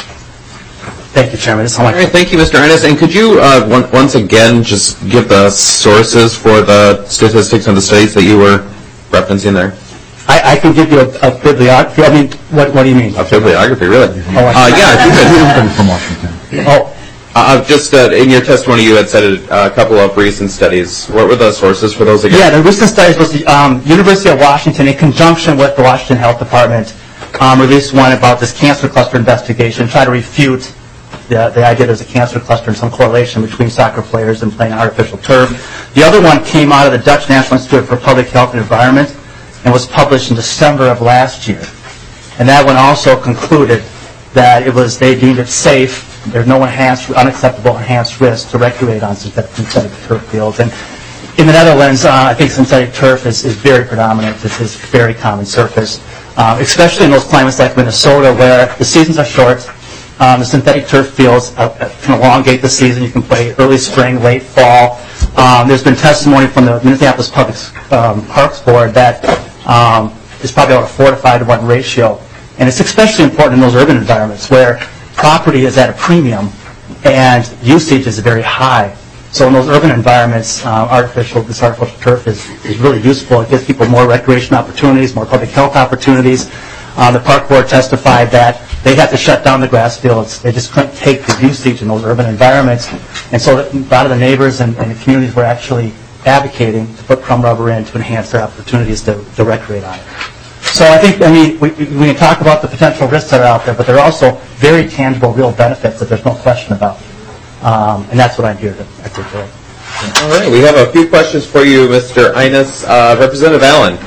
Thank you, Chairman. All right, thank you, Mister Innes. And could you uh, one, once again just give the sources for the statistics and the studies that you were referencing there? I, I can give you a, a bibliography. I mean, what, what do you mean? A bibliography, really? Oh, uh, yeah, if you could. From Washington. Oh. Uh, just uh, in your testimony, you had said a couple of recent studies. What were the sources for those again? Yeah, the recent studies was the um, University of Washington, in conjunction with the Washington Health Department, um, released one about this cancer cluster investigation, try to refute the, the idea there's a cancer cluster and some correlation between soccer players and playing artificial turf. The other one came out of the Dutch National Institute for Public Health and Environment and was published in December of last year. And that one also concluded that it was, they deemed it safe. There's no enhanced, unacceptable enhanced risk to recreate on synthetic, synthetic turf fields. And in the Netherlands, uh, I think synthetic turf is, is very predominant. It's a very common surface, uh, especially in those climates like Minnesota where the seasons are short. Um, the synthetic turf fields uh, can elongate the season. You can play early spring, late fall. Um, there's been testimony from the Minneapolis Public um, Parks Board that um, it's probably about a four to five to one ratio. And it's especially important in those urban environments where property is at a premium and usage is very high. So in those urban environments, uh, artificial, this artificial turf is, is really useful. It gives people more recreation opportunities, more public health opportunities. Uh, the park board testified that they had to shut down the grass fields. They just couldn't take the usage in those urban environments. And so a lot of the neighbors and, and the communities were actually advocating to put crumb rubber in to enhance their opportunities to, to recreate on it. So I think, I mean, we, we can talk about the potential risks that are out there, but there are also very tangible, real benefits that there's no question about. Um, and that's what I'm here to articulate. All right, we have a few questions for you, Mister Innes. Uh, Representative Allen.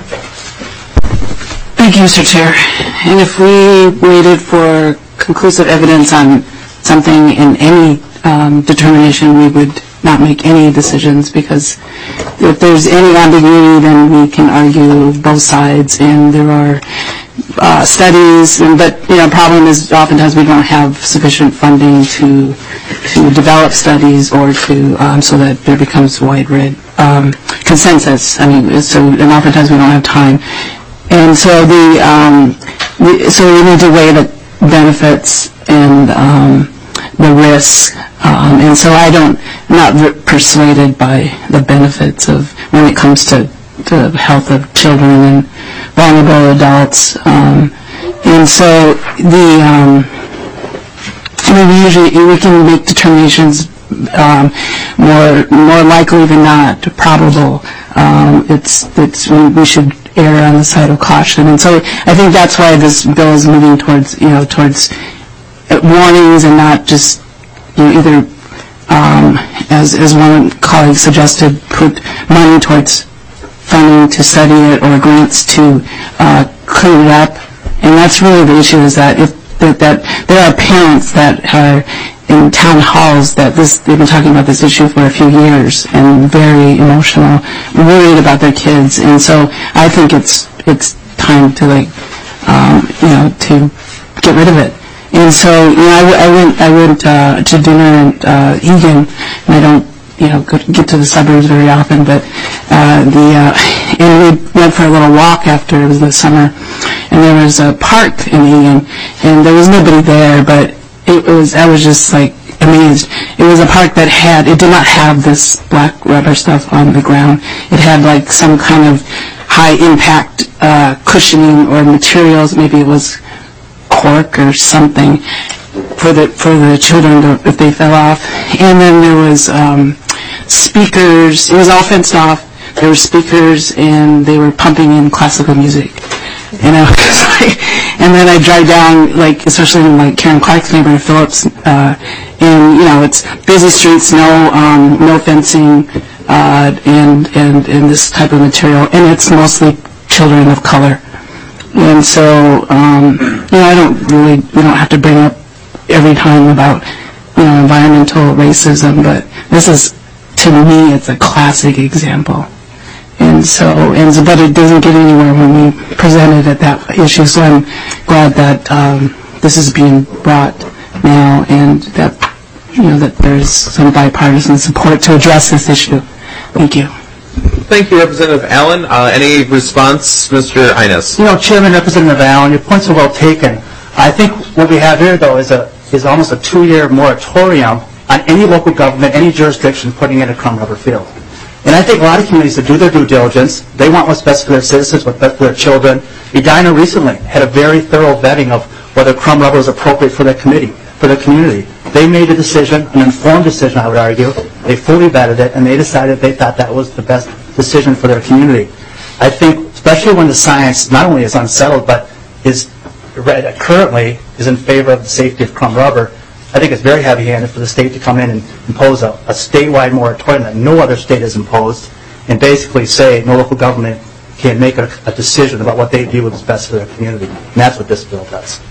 Thank you, Mister Chair. And if we waited for conclusive evidence on something in any um, determination, we would not make any decisions, because if there's any ambiguity, then we can argue both sides, and there are uh, studies. And, but you know, the problem is oftentimes we don't have sufficient funding to to develop studies or to um, so that there becomes widespread um, consensus. I mean, so and oftentimes we don't have time, and so the um, we, so we need to weigh the benefits and um, the risks. Um, and so I don't, I'm not persuaded by the benefits of when it comes to the health of children and vulnerable adults. Um, and so the, um, I mean, we usually, we can make determinations um, more more likely than not, probable. Um, it's, it's, we, we should err on the side of caution. And so I think that's why this bill is moving towards, you know, towards warnings and not just, you know, either, um, as, as one colleague suggested, put money towards funding to study it or grants to uh, clean it up. And that's really the issue, is that if that, that there are parents that are in town halls that this, they've been talking about this issue for a few years and very emotional, worried about their kids. And so I think it's it's time to like, um, you know, to get rid of it. And so, you know, I, I went, I went uh, to dinner in uh, Egan, and I don't, you know, go, get to the suburbs very often, but uh, the, uh, and we went for a little walk after it was the summer, and there was a park in Eagan, and there was nobody there, but it was, I was just like amazed. It was a park that had, it did not have this black rubber stuff on the ground. It had like some kind of high impact uh, cushioning or materials, maybe it was cork or something for the for the children to, if they fell off. And then there was um, speakers, it was all fenced off. There were speakers and they were pumping in classical music. And I was like, and then I drive down, like, especially in like Karen Clark's neighborhood, Phillips, uh, and you know, it's busy streets, no, um, no fencing, uh, and and and this type of material, and it's mostly children of color. And so, um, you know, I don't really, we don't have to bring up every time about, you know, environmental racism, but this is, to me, it's a classic example. And so, and so, but it doesn't get anywhere when we present it at that issue. So I'm glad that um, this is being brought now, and that you know that there's some bipartisan support to address this issue. Thank you. Thank you, Representative Allen. Uh, any response, Mister Ines? You know, Chairman, Representative Allen, your points are well taken. I think what we have here, though, is a is almost a two-year moratorium on any local government, any jurisdiction putting in a crumb rubber field. And I think a lot of communities that do their due diligence, they want what's best for their citizens, what's best for their children. Edina recently had a very thorough vetting of whether crumb rubber was appropriate for their committee, for their community. They made a decision, an informed decision, I would argue. They fully vetted it, and they decided they thought that was the best decision for their community. I think, especially when the science not only is unsettled, but is currently is in favor of the safety of crumb rubber, I think it's very heavy-handed for the state to come in and impose a, a statewide moratorium that no other state has imposed, and basically say no local government can make a, a decision about what they view is best for their community. And that's what this bill does.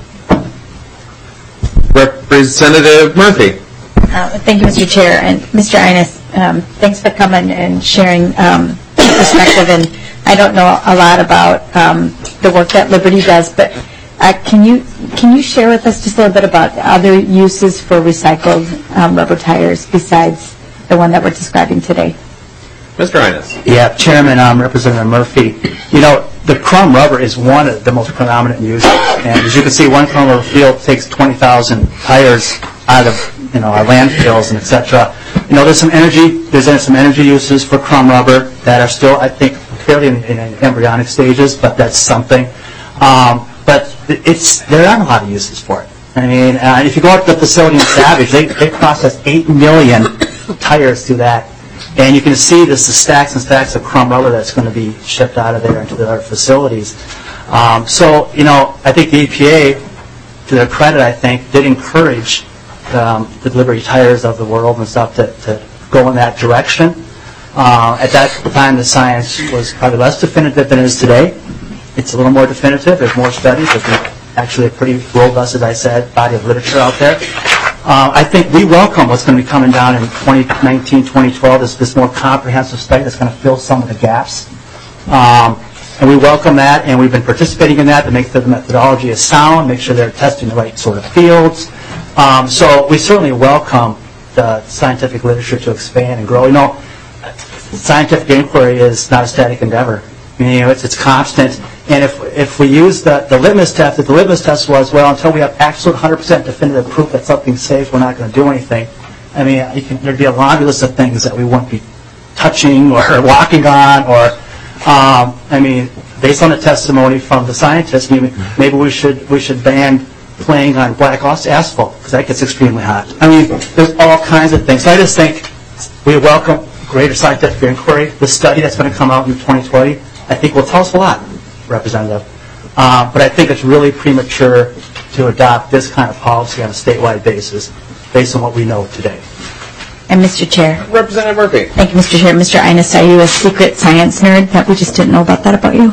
Representative Murphy. Uh, thank you, Mister Chair. And Mister Ines, um, thanks for coming and sharing um, your perspective. And I don't know a lot about um, the work that Liberty does, but Uh, can you can you share with us just a little bit about other uses for recycled um, rubber tires besides the one that we're describing today? Mister Ines. Yeah, Chairman, um, Representative Murphy. You know, the crumb rubber is one of the most predominant uses, and as you can see, one crumb rubber field takes twenty thousand tires out of you know our landfills and et cetera. You know, there's some energy there's some energy uses for crumb rubber that are still, I think, fairly in, in embryonic stages, but that's something. Um, But it's there aren't a lot of uses for it. I mean, uh, if you go out to the facility in Savage, they, they process eight million tires through that. And you can see this, the stacks and stacks of crumb rubber that's going to be shipped out of there into the other facilities. Um, so, you know, I think the E P A, to their credit, I think, did encourage um, the Liberty Tires of the world and stuff to, to go in that direction. Uh, at that time, the science was probably less definitive than it is today. It's a little more definitive. There's more studies. There's actually a pretty robust, as I said, body of literature out there. Uh, I think we welcome what's going to be coming down in twenty nineteen, twenty twelve, this, this more comprehensive study that's going to fill some of the gaps. Um, and we welcome that, and we've been participating in that to make sure the methodology is sound, make sure they're testing the right sort of fields. Um, so we certainly welcome the scientific literature to expand and grow. You know, scientific inquiry is not a static endeavor. I mean, you know, it's, it's constant. And if if we use the, the litmus test, if the litmus test was, well, until we have absolute one hundred percent definitive proof that something's safe, we're not going to do anything. I mean, you can, there'd be a laundry list of things that we wouldn't be touching or walking on, or, um, I mean, based on the testimony from the scientists, maybe, maybe we should we should ban playing on black asphalt, because that gets extremely hot. I mean, there's all kinds of things. So I just think we welcome greater scientific inquiry. The study that's going to come out in twenty twenty, I think, will tell us a lot, Representative. Uh, but I think it's really premature to adopt this kind of policy on a statewide basis based on what we know today. And Mister Chair. Representative Murphy. Thank you, Mister Chair. Mister Ines, are you a secret science nerd that we just didn't know about that about you?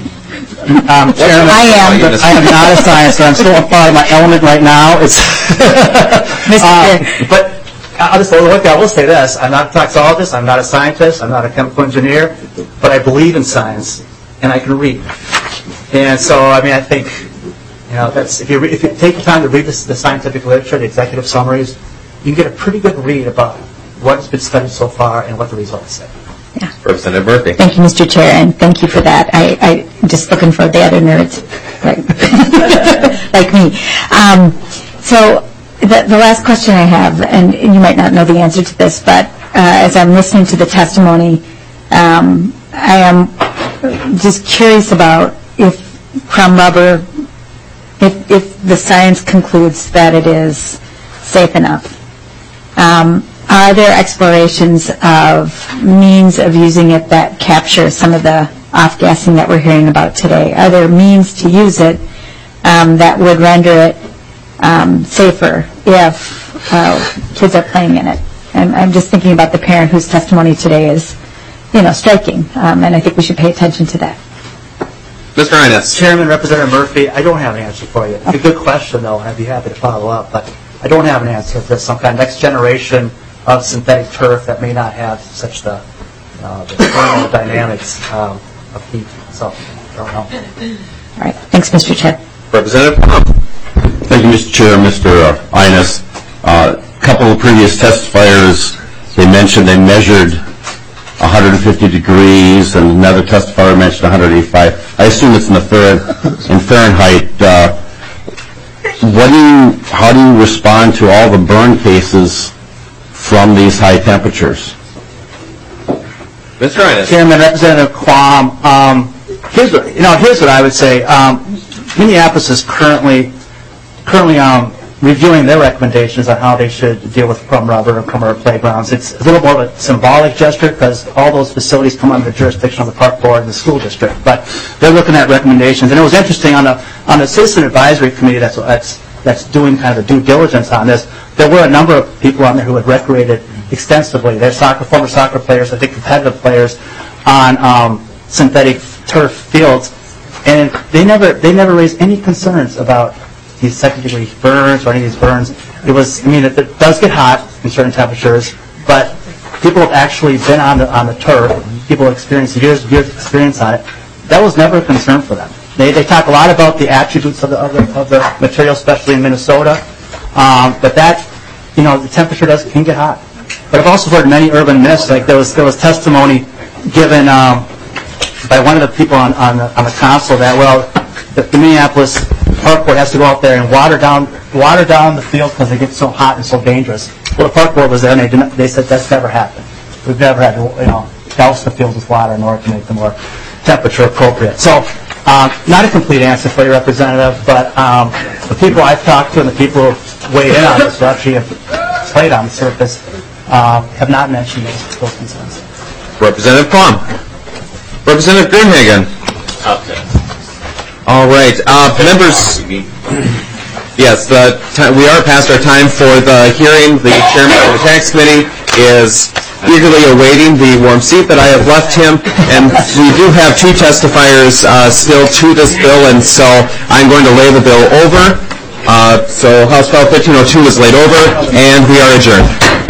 Um, Chairman, I am. I am not a science nerd. I'm still part of my element right now. It's Mister uh, Chair. But I'll just look. I will say this: I'm not a toxologist. I'm not a scientist. I'm not a chemical engineer. But I believe in science, and I can read. And so, I mean, I think, you know, that's if you re- if you take the time to read this, the scientific literature, the executive summaries, you can get a pretty good read about what's been studied so far and what the results say. Representative Murphy. Thank you, Mister Chair, and thank you for that. I, I'm just looking for data nerds right. like me. Um, so the, the last question I have, and you might not know the answer to this, but uh, as I'm listening to the testimony, um, I am just curious about if crumb rubber, if, if the science concludes that it is safe enough. Um, Are there explorations of means of using it that capture some of the off-gassing that we're hearing about today? Are there means to use it um, that would render it um, safer if uh, kids are playing in it? And I'm just thinking about the parent whose testimony today is, you know, striking, um, and I think we should pay attention to that. Mister Innes. Chairman, Representative Murphy, I don't have an answer for you. It's a good question, though, and I'd be happy to follow up, but I don't have an answer for some kind of next generation of synthetic turf that may not have such the, uh, the thermodynamics um, of heat. So, I don't know. All right. Thanks, Mister Chair. Representative Plum. Thank you, Mister Chair. Mister Innes. Uh, a couple of previous testifiers, they mentioned they measured one hundred fifty degrees, and another testifier mentioned one hundred eighty-five. I assume it's in, the in Fahrenheit. Uh, what do you, how do you respond to all the burn cases from these high temperatures? Mister Innes. Chairman, Representative Quam, um, here's what, you know, here's what I would say. Um, Minneapolis is currently currently um, reviewing their recommendations on how they should deal with crumb rubber and crumb rubber playgrounds. It's a little more of a symbolic gesture because all those facilities come under the jurisdiction of the park board and the school district. But they're looking at recommendations, and it was interesting on the on the citizen advisory committee that's that's that's doing kind of the due diligence on this. There were a number of people on there who had recreated extensively. They're soccer, former soccer players, I think competitive players, on um, synthetic turf fields, and they never they never raised any concerns about these second degree burns or any of these burns. It was, I mean, it, it does get hot in certain temperatures, but people have actually been on the on the turf. People have experienced years years of experience on it. That was never a concern for them. They they talk a lot about the attributes of the of the, of the material, especially in Minnesota. Um, but that, you know, the temperature does can get hot. But I've also heard many urban myths. Like there was there was testimony given um, by one of the people on on the, on the council that well, the, the Minneapolis Park Board has to go out there and water down water down the field because they get so hot and so dangerous. Well, the Park Board was there and they did not, they said that's never happened. We've never had to you know douse the fields with water in order to make them more temperature appropriate. So. Um, not a complete answer for you, Representative, but um, the people I've talked to and the people who have weighed in on this, who actually have played on the surface, um, have not mentioned those, those concerns. Representative Plum. Representative Grimhagen. All right. Uh, members, yes, the time, we are past our time for the hearing. The chairman of the Tax Committee is eagerly awaiting the warm seat that I have left him, and we do have two testifiers uh, still to this bill, and so I'm going to lay the bill over. Uh, so House File fifteen oh two is laid over, and we are adjourned.